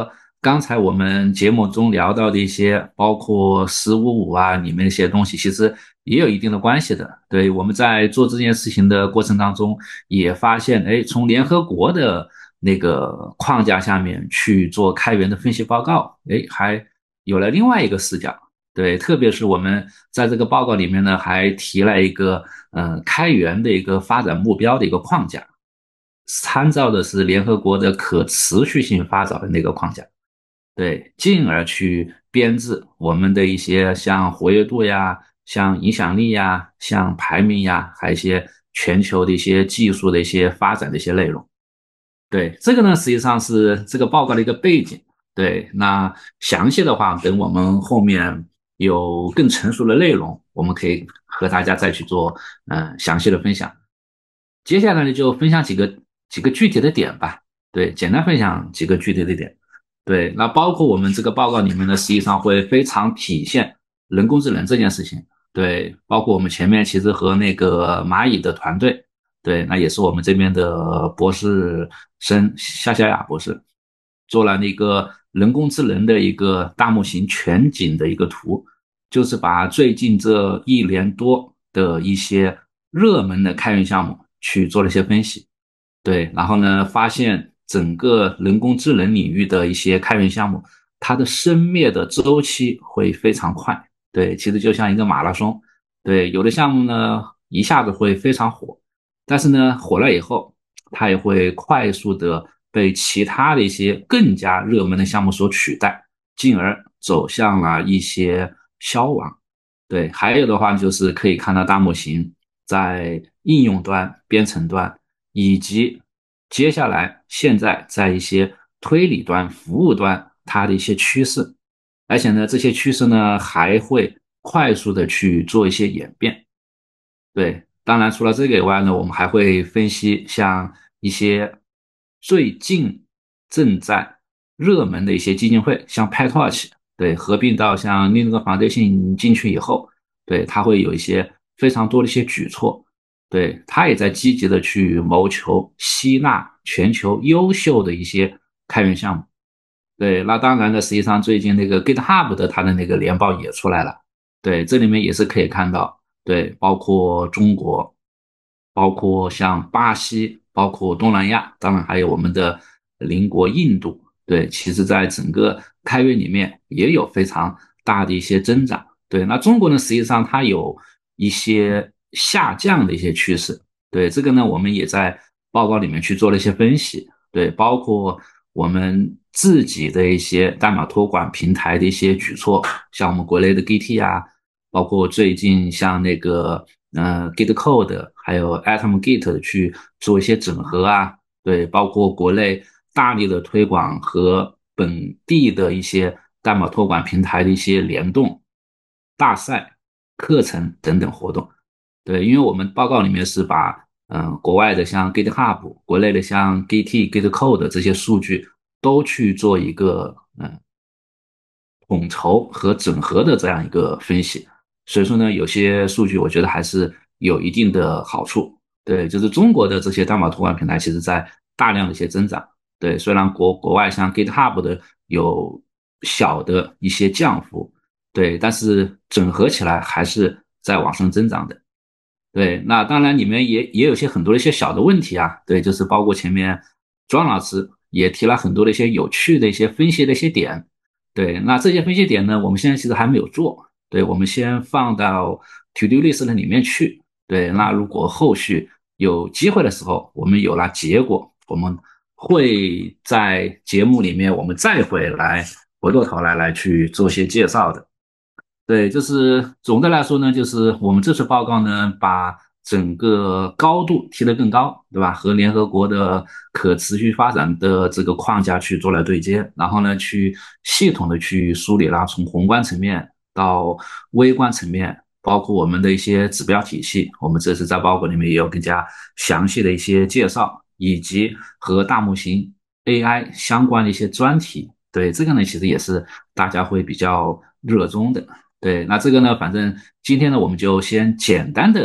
刚才我们节目中聊到的一些，包括“15+5”啊，里面的一些东西，其实也有一定的关系的。对，我们在做这件事情的过程当中，也发现，哎，从联合国的那个框架下面去做开源的分析报告，哎，还有了另外一个视角。对，特别是我们在这个报告里面呢，还提了一个开源的一个发展目标的一个框架，参照的是联合国的可持续性发展的那个框架。对，进而去编制我们的一些像活跃度呀、像影响力呀、像排名呀，还有一些全球的一些技术的一些发展的一些内容。对，这个呢实际上是这个报告的一个背景。对，那详细的话，等我们后面有更成熟的内容，我们可以和大家再去做详细的分享。接下来呢，就分享几个具体的点吧。对，简单分享几个具体的点。对，那包括我们这个报告里面呢，实际上会非常体现人工智能这件事情。对，包括我们前面其实和那个蚂蚁的团队，对，那也是我们这边的博士生夏夏雅博士做了那个人工智能的一个大模型全景的一个图，就是把最近这1年多的一些热门的开源项目去做了一些分析。对，然后呢，发现整个人工智能领域的一些开源项目，它的生灭的周期会非常快。对，其实就像一个马拉松。对，有的项目呢一下子会非常火，但是呢火了以后，它也会快速的被其他的一些更加热门的项目所取代，进而走向了一些消亡。对，还有的话就是可以看到大模型在应用端、编程端，以及接下来现在在一些推理端、服务端它的一些趋势，而且呢，这些趋势呢还会快速的去做一些演变。对，当然除了这个以外呢，我们还会分析像一些最近正在热门的一些基金会，像 PyTorch，对，合并到像 Linux Foundation 进去以后，对，它会有一些非常多的一些举措。对，它也在积极的去谋求吸纳全球优秀的一些开源项目。对，那当然呢，实际上最近那个 GitHub 的它的那个年报也出来了。对，这里面也是可以看到，对，包括中国，包括像巴西，包括东南亚，当然还有我们的邻国印度。对，其实在整个开源里面也有非常大的一些增长。对，那中国呢，实际上它有一些下降的一些趋势。对，这个呢，我们也在报告里面去做了一些分析。对，包括我们自己的一些代码托管平台的一些举措，像我们国内的 Git 啊，包括最近像那个Gitcode，还有 AtomGit 去做一些整合啊。对，包括国内大力的推广和本地的一些代码托管平台的一些联动、大赛、课程等等活动。对，因为我们报告里面是把国外的像 GitHub，国内的像 Gitcode 这些数据都去做一个统筹和整合的这样一个分析。所以说呢，有些数据我觉得还是有一定的好处。对，就是中国的这些代码托管平台，其实在大量的一些增长。对，虽然国外像 GitHub 的有小的一些降幅，对，但是整合起来还是在往上增长的。对，那当然里面也有些很多的一些小的问题啊。对，就是包括前面庄老师也提了很多的一些有趣的一些分析的一些点。对，那这些分析点呢，我们现在其实还没有做。对，我们先放到 To Do List 的里面去。对，那如果后续有机会的时候，我们有了结果，我们会在节目里面我们再回过头来去做些介绍的。对，就是总的来说呢，就是我们这次报告呢，把整个高度提得更高，对吧？和联合国的可持续发展的这个框架去做了对接，然后呢，去系统的去梳理了从宏观层面到微观层面，包括我们的一些指标体系，我们这次在报告里面也有更加详细的一些介绍，以及和大模型 AI 相关的一些专题。对，这个呢，其实也是大家会比较热衷的。对，那这个呢，反正今天呢，我们就先简单的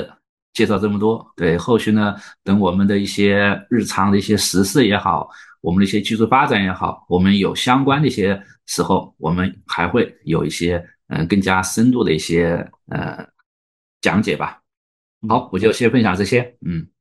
介绍这么多。对，后续呢，等我们的一些日常的一些时事也好，我们的一些技术发展也好，我们有相关的一些时候，我们还会有一些更加深度的一些讲解吧。好，我就先分享这些。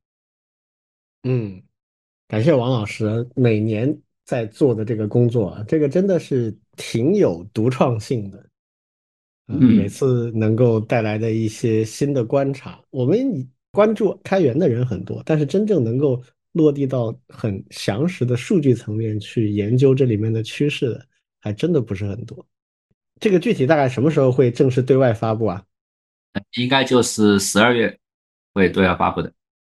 嗯，感谢王老师每年在做的这个工作啊，这个真的是挺有独创性的。每嗯， 次能够带来的一些新的观察，我们关注开源的人很多，但是真正能够落地到很详实的数据层面去研究这里面的趋势的，还真的不是很多。这个具体大概什么时候会正式对外发布啊应该就是12月会对外发布的，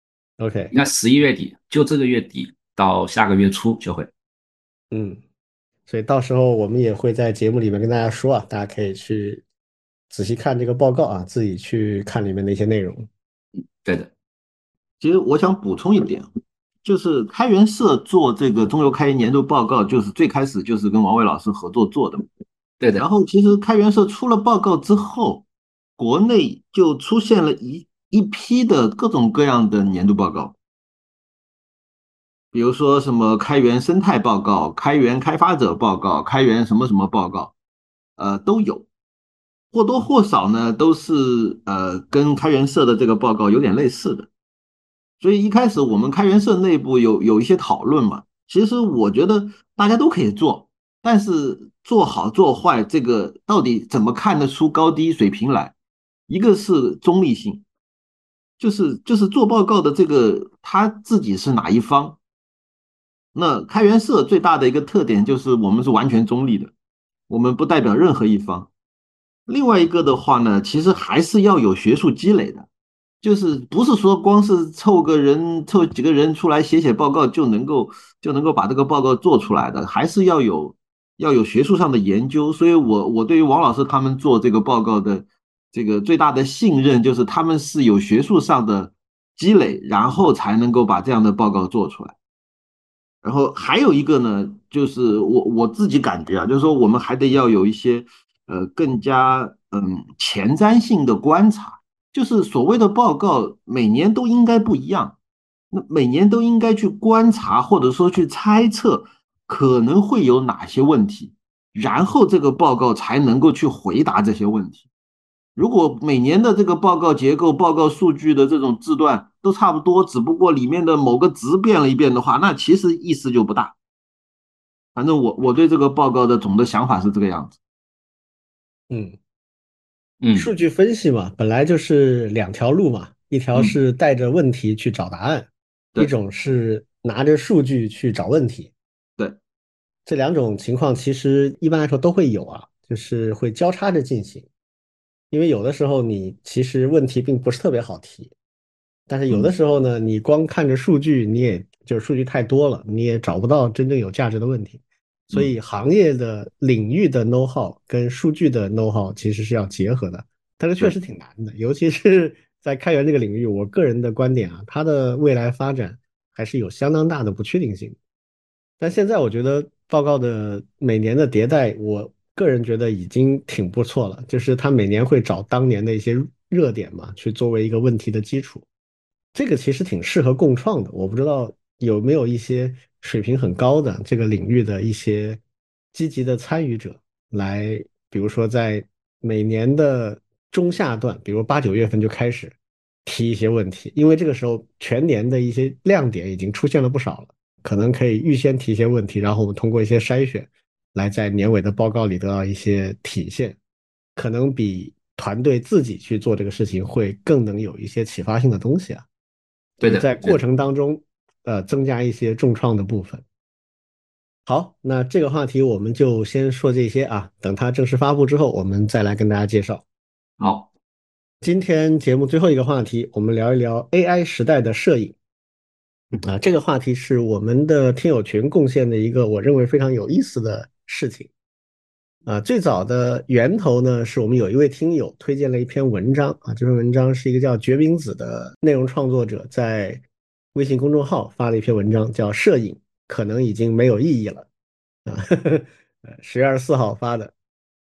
？OK， 应该11月底，就这个月底到下个月初就会。 嗯，所以到时候我们也会在节目里面跟大家说啊，大家可以去仔细看这个报告啊，自己去看里面的一些内容。 对的， 其实我想补充一点，就是开源社做这个中游开源年度报告，就是最开始就是跟王伟老师合作做的。 对的， 然后其实开源社出了报告之后，国内就出现了一批的各种各样的年度报告，比如说什么开源生态报告、开源开发者报告、开源什么什么报告，都有，或多或少呢都是跟开源社的这个报告有点类似的。所以一开始我们开源社内部有一些讨论嘛，其实我觉得大家都可以做，但是做好做坏这个到底怎么看得出高低水平来？一个是中立性，就是做报告的这个他自己是哪一方。那开源社最大的一个特点就是我们是完全中立的，我们不代表任何一方。另外一个的话呢，其实还是要有学术积累的，就是不是说光是凑几个人出来写报告就能够把这个报告做出来的，还是要有学术上的研究。所以我对于王老师他们做这个报告的这个最大的信任，就是他们是有学术上的积累，然后才能够把这样的报告做出来。然后还有一个呢，就是我自己感觉啊，就是说我们还得要有一些更加前瞻性的观察，就是所谓的报告每年都应该不一样，那每年都应该去观察或者说去猜测可能会有哪些问题，然后这个报告才能够去回答这些问题。如果每年的这个报告结构、报告数据的这种字段都差不多，只不过里面的某个值变了一变的话，那其实意思就不大。反正我对这个报告的总的想法是这个样子。 嗯。数嗯据分析嘛，本来就是两条路嘛，一条嗯， 是带着问题去找答案，一对种是拿着数据去找问题。 对， 这两种情况其实一般来说都会有啊，就是会交叉着进行。因为有的时候你其实问题并不是特别好提，但是有的嗯时候呢，你光看着数据，你也就是数据太多了，你也找不到真正有价值的问题。所嗯以行业的领域的 know how 跟数据的 know how 其实是要结合的，但是确对， 实挺难的，尤其是在开源这个领域，我个人的观点啊，它的未来发展还是有相当大的不确定性。但现在我觉得报告的每年的迭代，我个人觉得已经挺不错了。就是它每年会找当年的一些热点嘛，去作为一个问题的基础。这个其实挺适合共创的。我不知道有没有一些水平很高的这个领域的一些积极的参与者来，比如说在每年的中下段，比如8、9月份就开始提一些问题，因为这个时候全年的一些亮点已经出现了不少了。可能可以预先提一些问题，然后我们通过一些筛选，来在年尾的报告里得到一些体现，可能比团队自己去做这个事情会更能有一些启发性的东西啊，就是在对的，对过的。 程当中，增加一些重创的部分。好，那这个话题我们就先说这些啊，等它正式发布之后，我们再来跟大家介绍。 好， 今天节目最后一个话题，我们聊一聊 AI 时代的摄影。啊，这个话题是我们的听友群贡献的一个我认为非常有意思的事情。最早的源头呢，是我们有一位听友推荐了一篇文章啊，这篇文章是一个叫绝冰子的内容创作者在微信公众号发了一篇文章，叫《摄影可能已经没有意义了》啊，10月24号发的。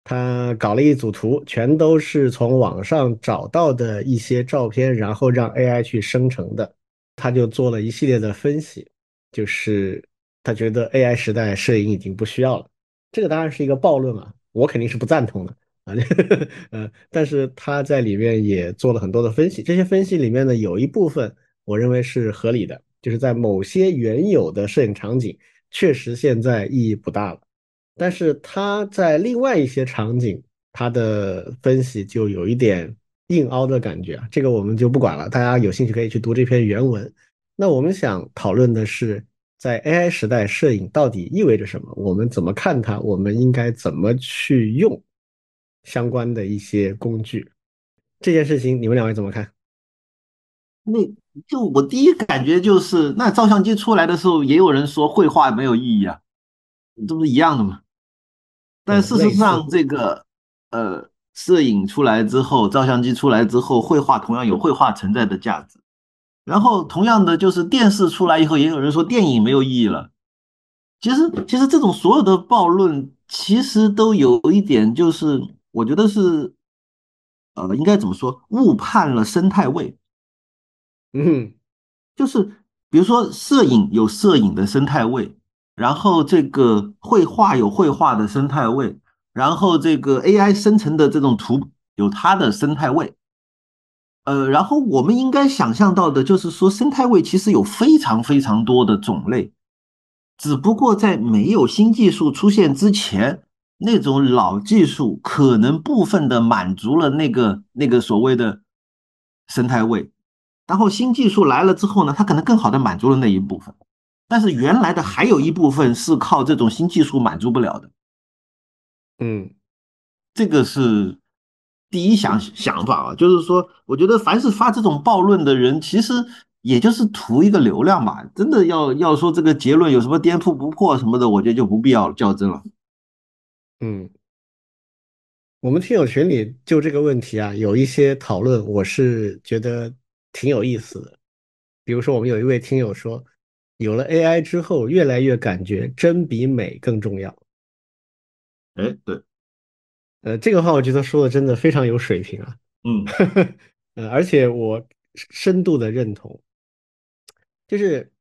他搞了一组图，全都是从网上找到的一些照片，然后让 AI 去生成的。他就做了一系列的分析，就是他觉得 AI 时代摄影已经不需要了。这个当然是一个暴论啊，我肯定是不赞同的啊。但是他在里面也做了很多的分析，这些分析里面呢，有一部分我认为是合理的，就是在某些原有的摄影场景，确实现在意义不大了。但是他在另外一些场景，他的分析就有一点硬凹的感觉啊，这个我们就不管了，大家有兴趣可以去读这篇原文。那我们想讨论的是，在 AI 时代，摄影到底意味着什么？我们怎么看它？我们应该怎么去用相关的一些工具？这件事情，你们两位怎么看？ 那就我第一感觉就是，那照相机出来的时候，也有人说绘画没有意义啊，这不是一样的吗？但事实类似， 上，这个摄影出来之后，照相机出来之后，绘画同样有绘画存在的价值。然后同样的，就是电视出来以后，也有人说电影没有意义了。其实这种所有的暴论，其实都有一点，就是我觉得是应该怎么说，误判了生态位。 嗯就是比如说摄影有摄影的生态位，然后这个绘画有绘画的生态位，然后这个 AI 生成的这种图有它的生态位。然后我们应该想象到的就是说，生态位其实有非常非常多的种类，只不过在没有新技术出现之前，那种老技术可能部分的满足了那个所谓的生态位，然后新技术来了之后呢，它可能更好的满足了那一部分，但是原来的还有一部分是靠这种新技术满足不了的。 嗯这个是第一想法啊，就是说，我觉得凡是发这种暴论的人，其实也就是图一个流量吧。真的要说这个结论有什么颠扑不破什么的，我觉得就不必要较真了。 嗯，我们听友群里就这个问题啊，有一些讨论，我是觉得挺有意思的。比如说，我们有一位听友说，有了 AI 之后，越来越感觉真比美更重要。 哎，对， 这个话我觉得说的真的非常有水平啊。 嗯， 而且我深度的认同，就是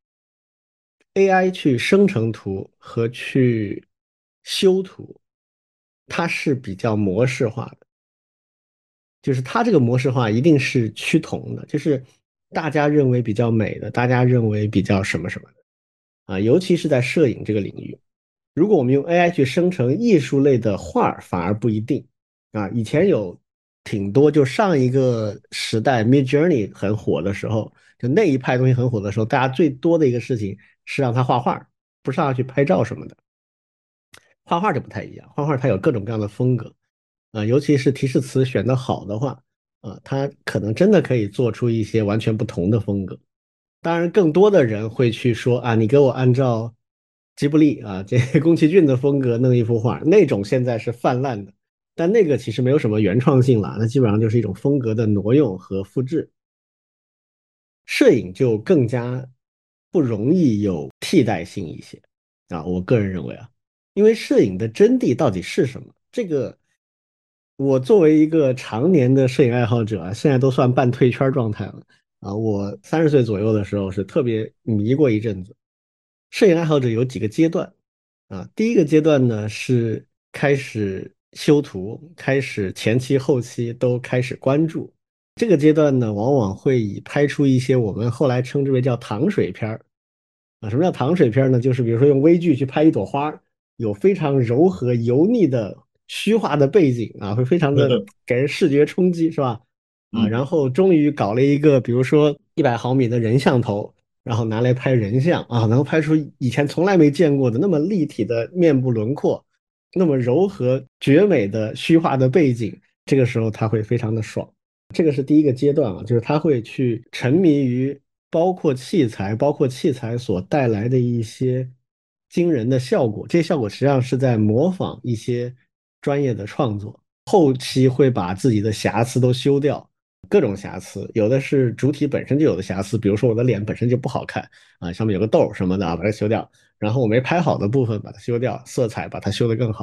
AI 去生成图和去修图，它是比较模式化的。就是它这个模式化一定是趋同的，就是大家认为比较美的，大家认为比较什么什么的啊，尤其是在摄影这个领域，如果我们用 AI 去生成艺术类的画儿，反而不一定啊。以前有挺多，就上一个时代 Mid Journey 很火的时候，就那一派东西很火的时候，大家最多的一个事情是让他画画，不是让他去拍照什么的。画画就不太一样，画画它有各种各样的风格，尤其是提示词选得好的话，它可能真的可以做出一些完全不同的风格。当然，更多的人会去说啊，你给我按照吉卜力啊，这宫崎骏的风格弄一幅画，那种现在是泛滥的，但那个其实没有什么原创性了，那基本上就是一种风格的挪用和复制。摄影就更加不容易有替代性一些啊，我个人认为啊，因为摄影的真谛到底是什么？这个我作为一个常年的摄影爱好者啊，现在都算半退圈状态了啊。我30岁左右的时候是特别迷过一阵子。摄影爱好者有几个阶段啊，第一个阶段呢是开始修图，开始前期后期都开始关注。这个阶段呢，往往会以拍出一些我们后来称之为叫糖水片儿啊。什么叫糖水片儿呢？就是比如说用微距去拍一朵花，有非常柔和油腻的虚化的背景啊，会非常的给人视觉冲击，是吧？啊， 嗯， 然后终于搞了一个，比如说100毫米的人像头，然后拿来拍人像啊，能够拍出以前从来没见过的那么立体的面部轮廓，那么柔和绝美的虚化的背景，这个时候他会非常的爽。这个是第一个阶段啊，就是他会去沉迷于包括器材所带来的一些惊人的效果，这些效果实际上是在模仿一些专业的创作，后期会把自己的瑕疵都修掉，各种瑕疵，有的是主体本身就有的瑕疵，比如说我的脸本身就不好看啊，上面有个痘什么的啊，把它修掉，然后我没拍好的部分把它修掉，色彩把它修得更好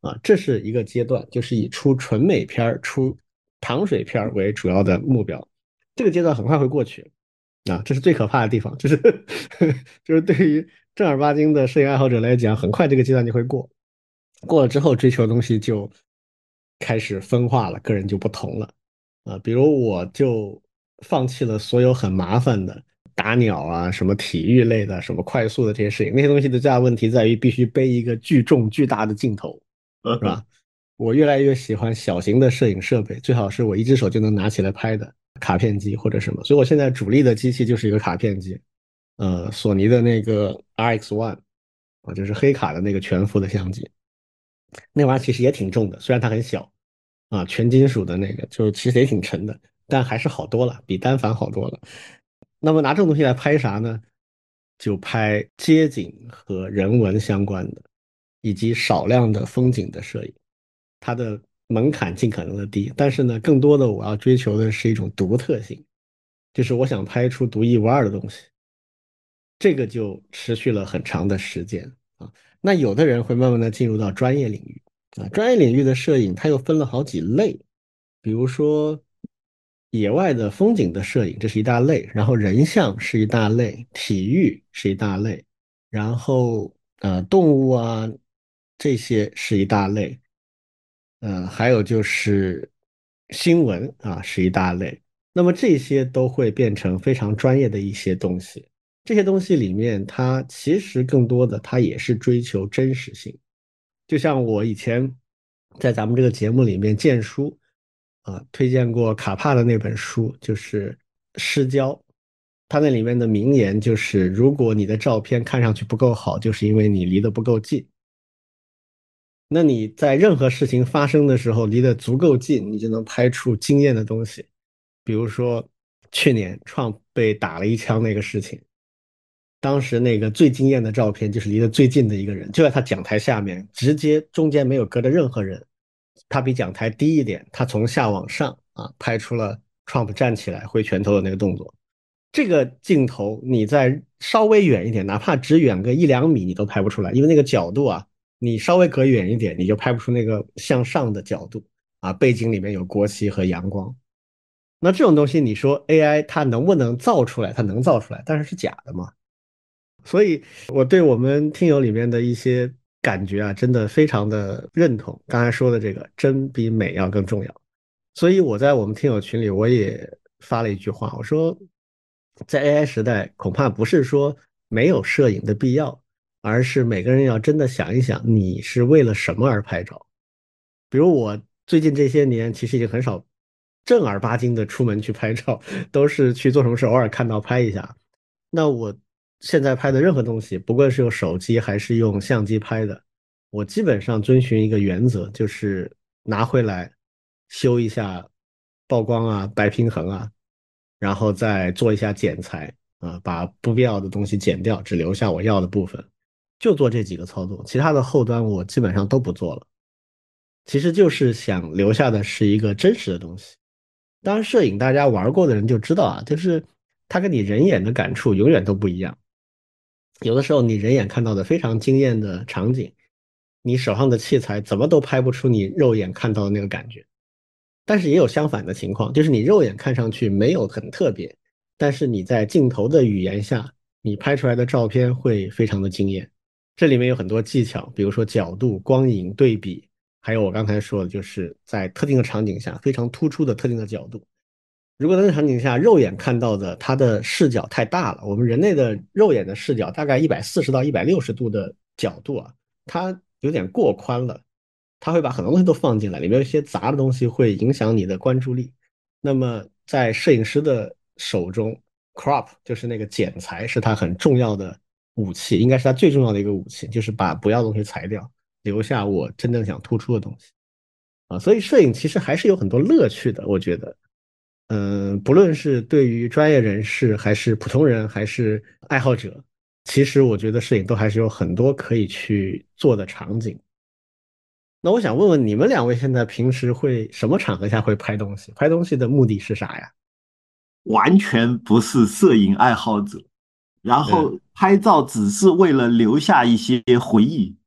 啊，这是一个阶段，就是以出纯美片儿、出糖水片儿为主要的目标。这个阶段很快会过去啊，这是最可怕的地方，就是就是对于正儿八经的摄影爱好者来讲，很快这个阶段就会过。过了之后，追求的东西就开始分化了，个人就不同了啊。比如我就放弃了所有很麻烦的打鸟啊、什么体育类的、什么快速的这些事情。那些东西的最大问题在于必须背一个巨重巨大的镜头，是吧？我越来越喜欢小型的摄影设备，最好是我一只手就能拿起来拍的卡片机或者什么。所以我现在主力的机器就是一个卡片机，索尼的那个 RX1 啊，就是黑卡的那个全幅的相机。那玩意儿其实也挺重的，虽然它很小啊，全金属的那个，就其实也挺沉的，但还是好多了，比单反好多了。那么拿这种东西来拍啥呢？就拍街景和人文相关的，以及少量的风景的摄影。它的门槛尽可能的低，但是呢，更多的我要追求的是一种独特性，就是我想拍出独一无二的东西。这个就持续了很长的时间啊。那有的人会慢慢的进入到专业领域啊，专业领域的摄影它又分了好几类，比如说野外的风景的摄影，这是一大类，然后人像是一大类，体育是一大类，然后动物啊这些是一大类，还有就是新闻啊是一大类。那么这些都会变成非常专业的一些东西。这些东西里面，它其实更多的它也是追求真实性。就像我以前在咱们这个节目里面荐书啊，推荐过卡帕的那本书，就是《失焦》。它那里面的名言就是：如果你的照片看上去不够好，就是因为你离得不够近。那你在任何事情发生的时候离得足够近，你就能拍出惊艳的东西。比如说去年创被打了一枪那个事情，当时那个最惊艳的照片就是离得最近的一个人，就在他讲台下面，直接中间没有隔着任何人，他比讲台低一点，他从下往上啊拍出了 Trump 站起来挥拳头的那个动作。这个镜头你再稍微远一点，哪怕只远个1-2米，你都拍不出来，因为那个角度啊，你稍微隔远一点，你就拍不出那个向上的角度啊。背景里面有国旗和阳光，那这种东西你说 AI 它能不能造出来？它能造出来，但是是假的嘛。所以我对我们听友里面的一些感觉啊，真的非常的认同。刚才说的这个，真比美要更重要。所以我在我们听友群里，我也发了一句话，我说，在 AI 时代，恐怕不是说没有摄影的必要，而是每个人要真的想一想，你是为了什么而拍照。比如我最近这些年，其实已经很少正儿八经的出门去拍照，都是去做什么事，偶尔看到拍一下。那我现在拍的任何东西，不管是用手机还是用相机拍的，我基本上遵循一个原则，就是拿回来修一下曝光啊、白平衡啊，然后再做一下剪裁啊，把不必要的东西剪掉，只留下我要的部分，就做这几个操作，其他的后端我基本上都不做了。其实就是想留下的是一个真实的东西。当然，摄影大家玩过的人就知道啊，就是它跟你人眼的感触永远都不一样。有的时候你人眼看到的非常惊艳的场景，你手上的器材怎么都拍不出你肉眼看到的那个感觉。但是也有相反的情况，就是你肉眼看上去没有很特别，但是你在镜头的语言下，你拍出来的照片会非常的惊艳。这里面有很多技巧，比如说角度、光影、对比，还有我刚才说的，就是在特定的场景下非常突出的特定的角度。如果在这个场景下肉眼看到的它的视角太大了，我们人类的肉眼的视角大概140到160度的角度啊，它有点过宽了，它会把很多东西都放进来，里面有一些杂的东西会影响你的关注力。那么在摄影师的手中，crop 就是那个剪裁是他很重要的武器，应该是他最重要的一个武器，就是把不要的东西裁掉，留下我真正想突出的东西啊。所以摄影其实还是有很多乐趣的，我觉得。不论是对于专业人士，还是普通人，还是爱好者，其实我觉得摄影都还是有很多可以去做的场景。那我想问问你们两位，现在平时会什么场合下会拍东西？拍东西的目的是啥呀？ 完全不是摄影爱好者，然嗯后拍照只是为了留下一些回忆。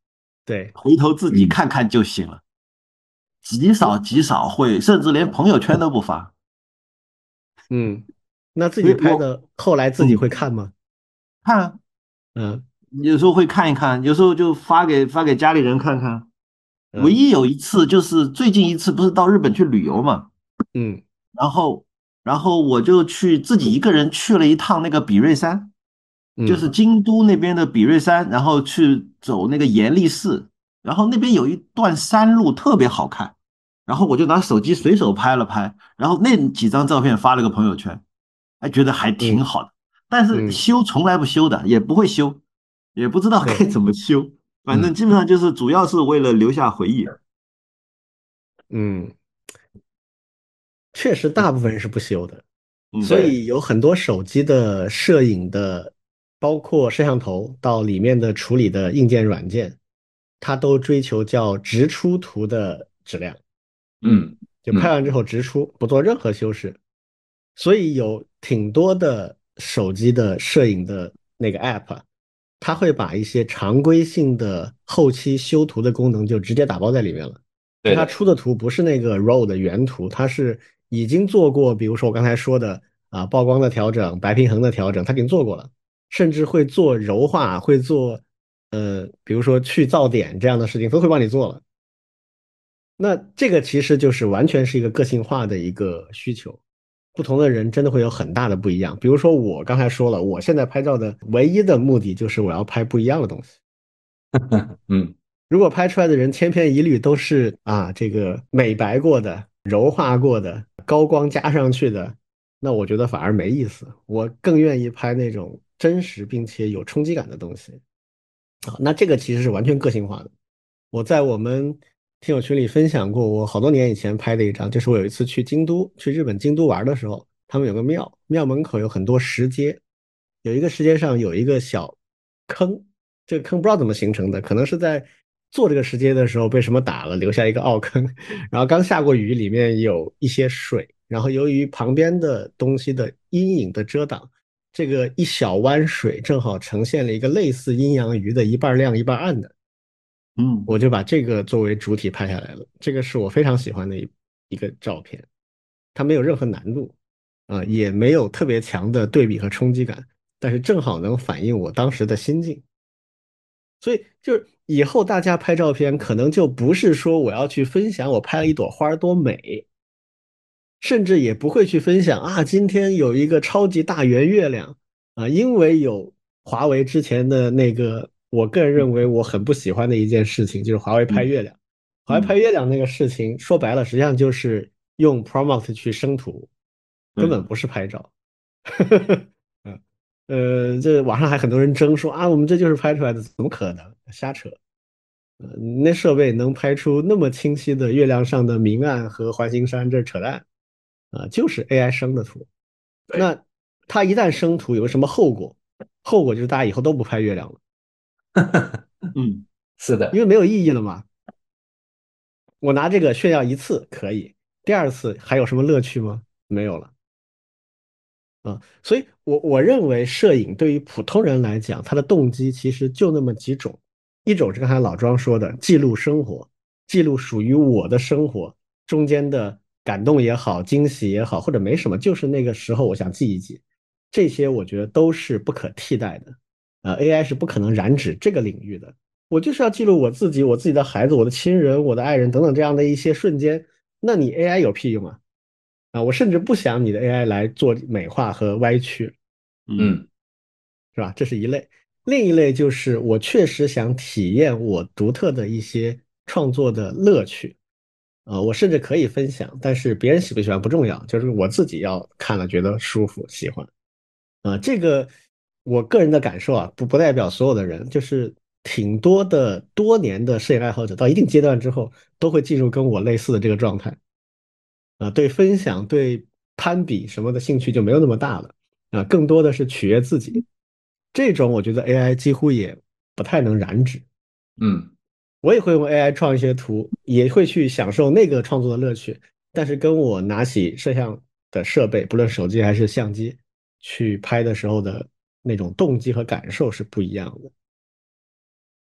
对， 回头自己看看就行了，极少极少会，甚至连朋友圈都不发。 嗯，那自己所以我拍的后来自己会看吗？ 看啊， 嗯有时候会看一看，有时候就发给家里人看看。唯嗯一有一次就是最近一次，不是到日本去旅游嘛， 嗯然后我就去自己一个人去了一趟那个比瑞山，就嗯是京都那边的比瑞山，然后去走那个严立寺，然后那边有一段山路特别好看，然后我就拿手机随手拍了拍，然后那几张照片发了个朋友圈，还觉得还挺嗯好的。但是嗯， 修从来不修的，也不会修，也不知道该对， 怎么修，反正嗯基本上就是主要是为了留下回忆。 嗯，确实大部分是不修的。 嗯， 所对， 以有很多手机的摄影的，包括摄像头到里面的处理的硬件软件，它都追求叫直出图的质量， 嗯嗯就拍嗯， 完之后直出，不做任何修饰。所以有挺多的手机的摄影的那个 app，它会把一些常规性的后期修图的功能就直接打包在里面了。就它对的， 出的图不是那个 RAW 的原图，它是已经做过，比如说我刚才说的曝光的调整、白平衡的调整，它已经做过了，甚至会做柔化，会做比如说去噪点这样的事情都会帮你做了。那这个其实就是完全是一个个性化的一个需求，不同的人真的会有很大的不一样。比如说我刚才说了，我现在拍照的唯一的目的就是我要拍不一样的东西。 嗯如果拍出来的人千篇一律都是这个美白过的、柔化过的、高光加上去的，那我觉得反而没意思。我更愿意拍那种真实并且有冲击感的东西。那这个其实是完全个性化的。我在我们听友群里分享过，我好多年以前拍的一张，就是我有一次去京都，去日本京都玩的时候，他们有个庙，庙门口有很多石阶，有一个石阶上有一个小坑，这个坑不知道怎么形成的，可能是在做这个石阶的时候被什么打了，留下一个凹坑，然后刚下过雨，里面有一些水，然后由于旁边的东西的阴影的遮挡。这个一小湾水正好呈现了一个类似阴阳鱼的一半亮一半暗的， 嗯我就把这个作为主体拍下来了。这个是我非常喜欢的一个照片，它没有任何难度也没有特别强的对比和冲击感，但是正好能反映我当时的心境。所以就是以后大家拍照片，可能就不是说我要去分享我拍了一朵花多美，甚至也不会去分享今天有一个超级大圆月亮因为有华为之前的那个，我个人认为我很不喜欢的一件事情，就是华为拍嗯月亮。华为拍嗯， 月亮那个事情，说白了，实际上就是用 prompt 去生图，根对， 本不是拍照。嗯这网上还很多人争说我们这就是拍出来的，怎么可能？瞎扯。那设备能拍出那么清晰的月亮上的明暗和环形山，这是扯淡就是 AI 生的图。 对， 那它一旦生图，有什么后果？后果就是大家以后都不拍月亮了， 嗯是的， 因为没有意义了嘛。我拿这个炫耀一次可以，第二次还有什么乐趣吗？没有了。所以我认为摄影对于普通人来讲，它的动机其实就那么几种，一种是刚才老庄说的，记录生活，记录属于我的生活中间的感动也好，惊喜也好，或者没什么，就是那个时候我想记一记，这些我觉得都是不可替代的。AI 是不可能染指这个领域的。我就是要记录我自己、我自己的孩子、我的亲人、我的爱人等等这样的一些瞬间，那你 AI 有屁用啊？我甚至不想你的 AI 来做美化和歪曲， 嗯嗯是吧？这是一类。另一类就是我确实想体验我独特的一些创作的乐趣，我甚至可以分享，但是别人喜不喜欢不重要，就是我自己要看了觉得舒服、喜欢这个我个人的感受不代表所有的人，就是挺多的多年的摄影爱好者到一定阶段之后，都会进入跟我类似的这个状态。对分享、对攀比什么的兴趣就没有那么大了更多的是取悦自己。这种我觉得 AI 几乎也不太能染指。 嗯我也会用 AI 创一些图，也会去享受那个创作的乐趣，但是跟我拿起摄像的设备，不论手机还是相机，去拍的时候的那种动机和感受是不一样的。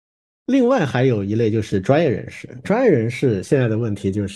另外还有一类就是专业人士，专业人士现在的问题就是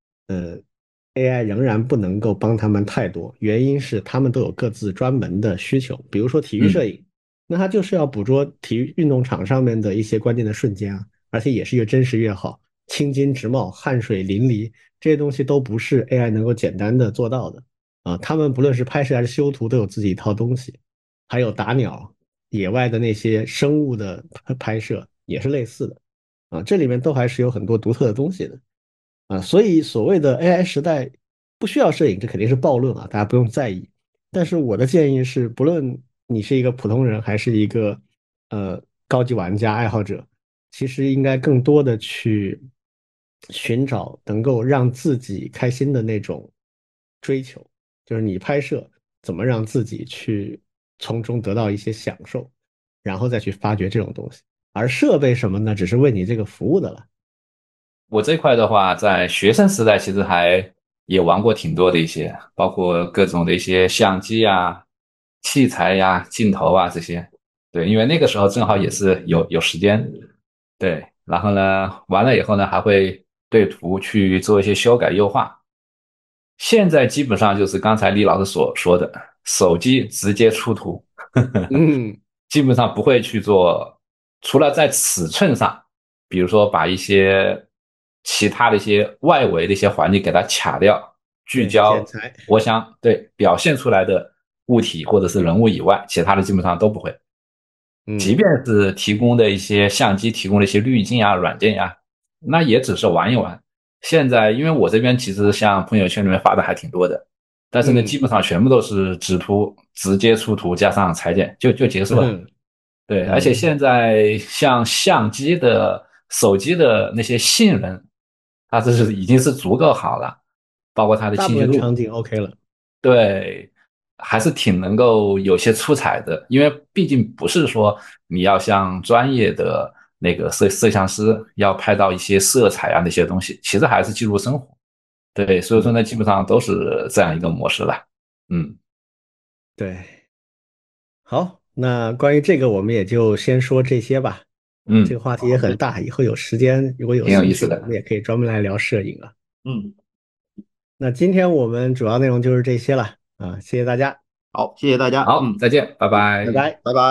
，AI 仍然不能够帮他们太多，原因是他们都有各自专门的需求，比如说体育摄嗯， 影，那他就是要捕捉体育运动场上面的一些关键的瞬间啊，而且也是越真实越好，青筋直冒、汗水淋漓，这些东西都不是 AI 能够简单的做到的啊。他们不论是拍摄还是修图，都有自己一套东西，还有打鸟。野外的那些生物的拍摄也是类似的啊，这里面都还是有很多独特的东西的啊，所以所谓的 AI 时代不需要摄影，这肯定是暴论啊，大家不用在意。但是我的建议是，不论你是一个普通人还是一个高级玩家爱好者，其实应该更多的去寻找能够让自己开心的那种追求，就是你拍摄怎么让自己去从中得到一些享受，然后再去发掘这种东西。而设备什么呢，只是为你这个服务的了。 我这块的话，在学生时代其实还也玩过挺多的一些，包括各种的一些相机呀、器材呀、镜头啊这些。对，因为那个时候正好也是有时间，对，然后呢，完了以后呢，还会对图去做一些修改优化。现在基本上就是刚才李老师所说的，手机直接出图， 嗯， 基本上不会去做，除了在尺寸上，比如说把一些其他的一些外围的一些环境给它卡掉，聚对，剪焦裁， 我想对表现出来的物体或者是人物以外，其他的基本上都不会。即嗯便是提供的一些相机提供的一些滤镜啊、软件呀、那也只是玩一玩。现在因为我这边其实像朋友圈里面发的还挺多的，但是呢，基嗯本上全部都是直图直接出图加上裁剪就结束了。 嗯对，而且嗯， 现在像相机的、手机的那些性能，它这是已经是足够好了，包括它的大部清晰度。 分场景 OK 了。 对，还是挺能够有些出彩的，因为毕竟不是说你要像专业的那个摄像师要拍到一些色彩啊那些东西，其实还是记录生活。对，所以说嗯， 呢，基本上都是这样一个模式了。嗯对。好，那关于这个我们也就先说这些吧。这嗯， 个话题也很大，以后有时间如果有挺有兴趣，我们意思的。 也可以专门来聊摄影啊。 嗯， 那今天我们主要内容就是这些了啊，谢谢大家， 好，谢谢大家， 好，再见，拜拜。 拜拜。 拜拜。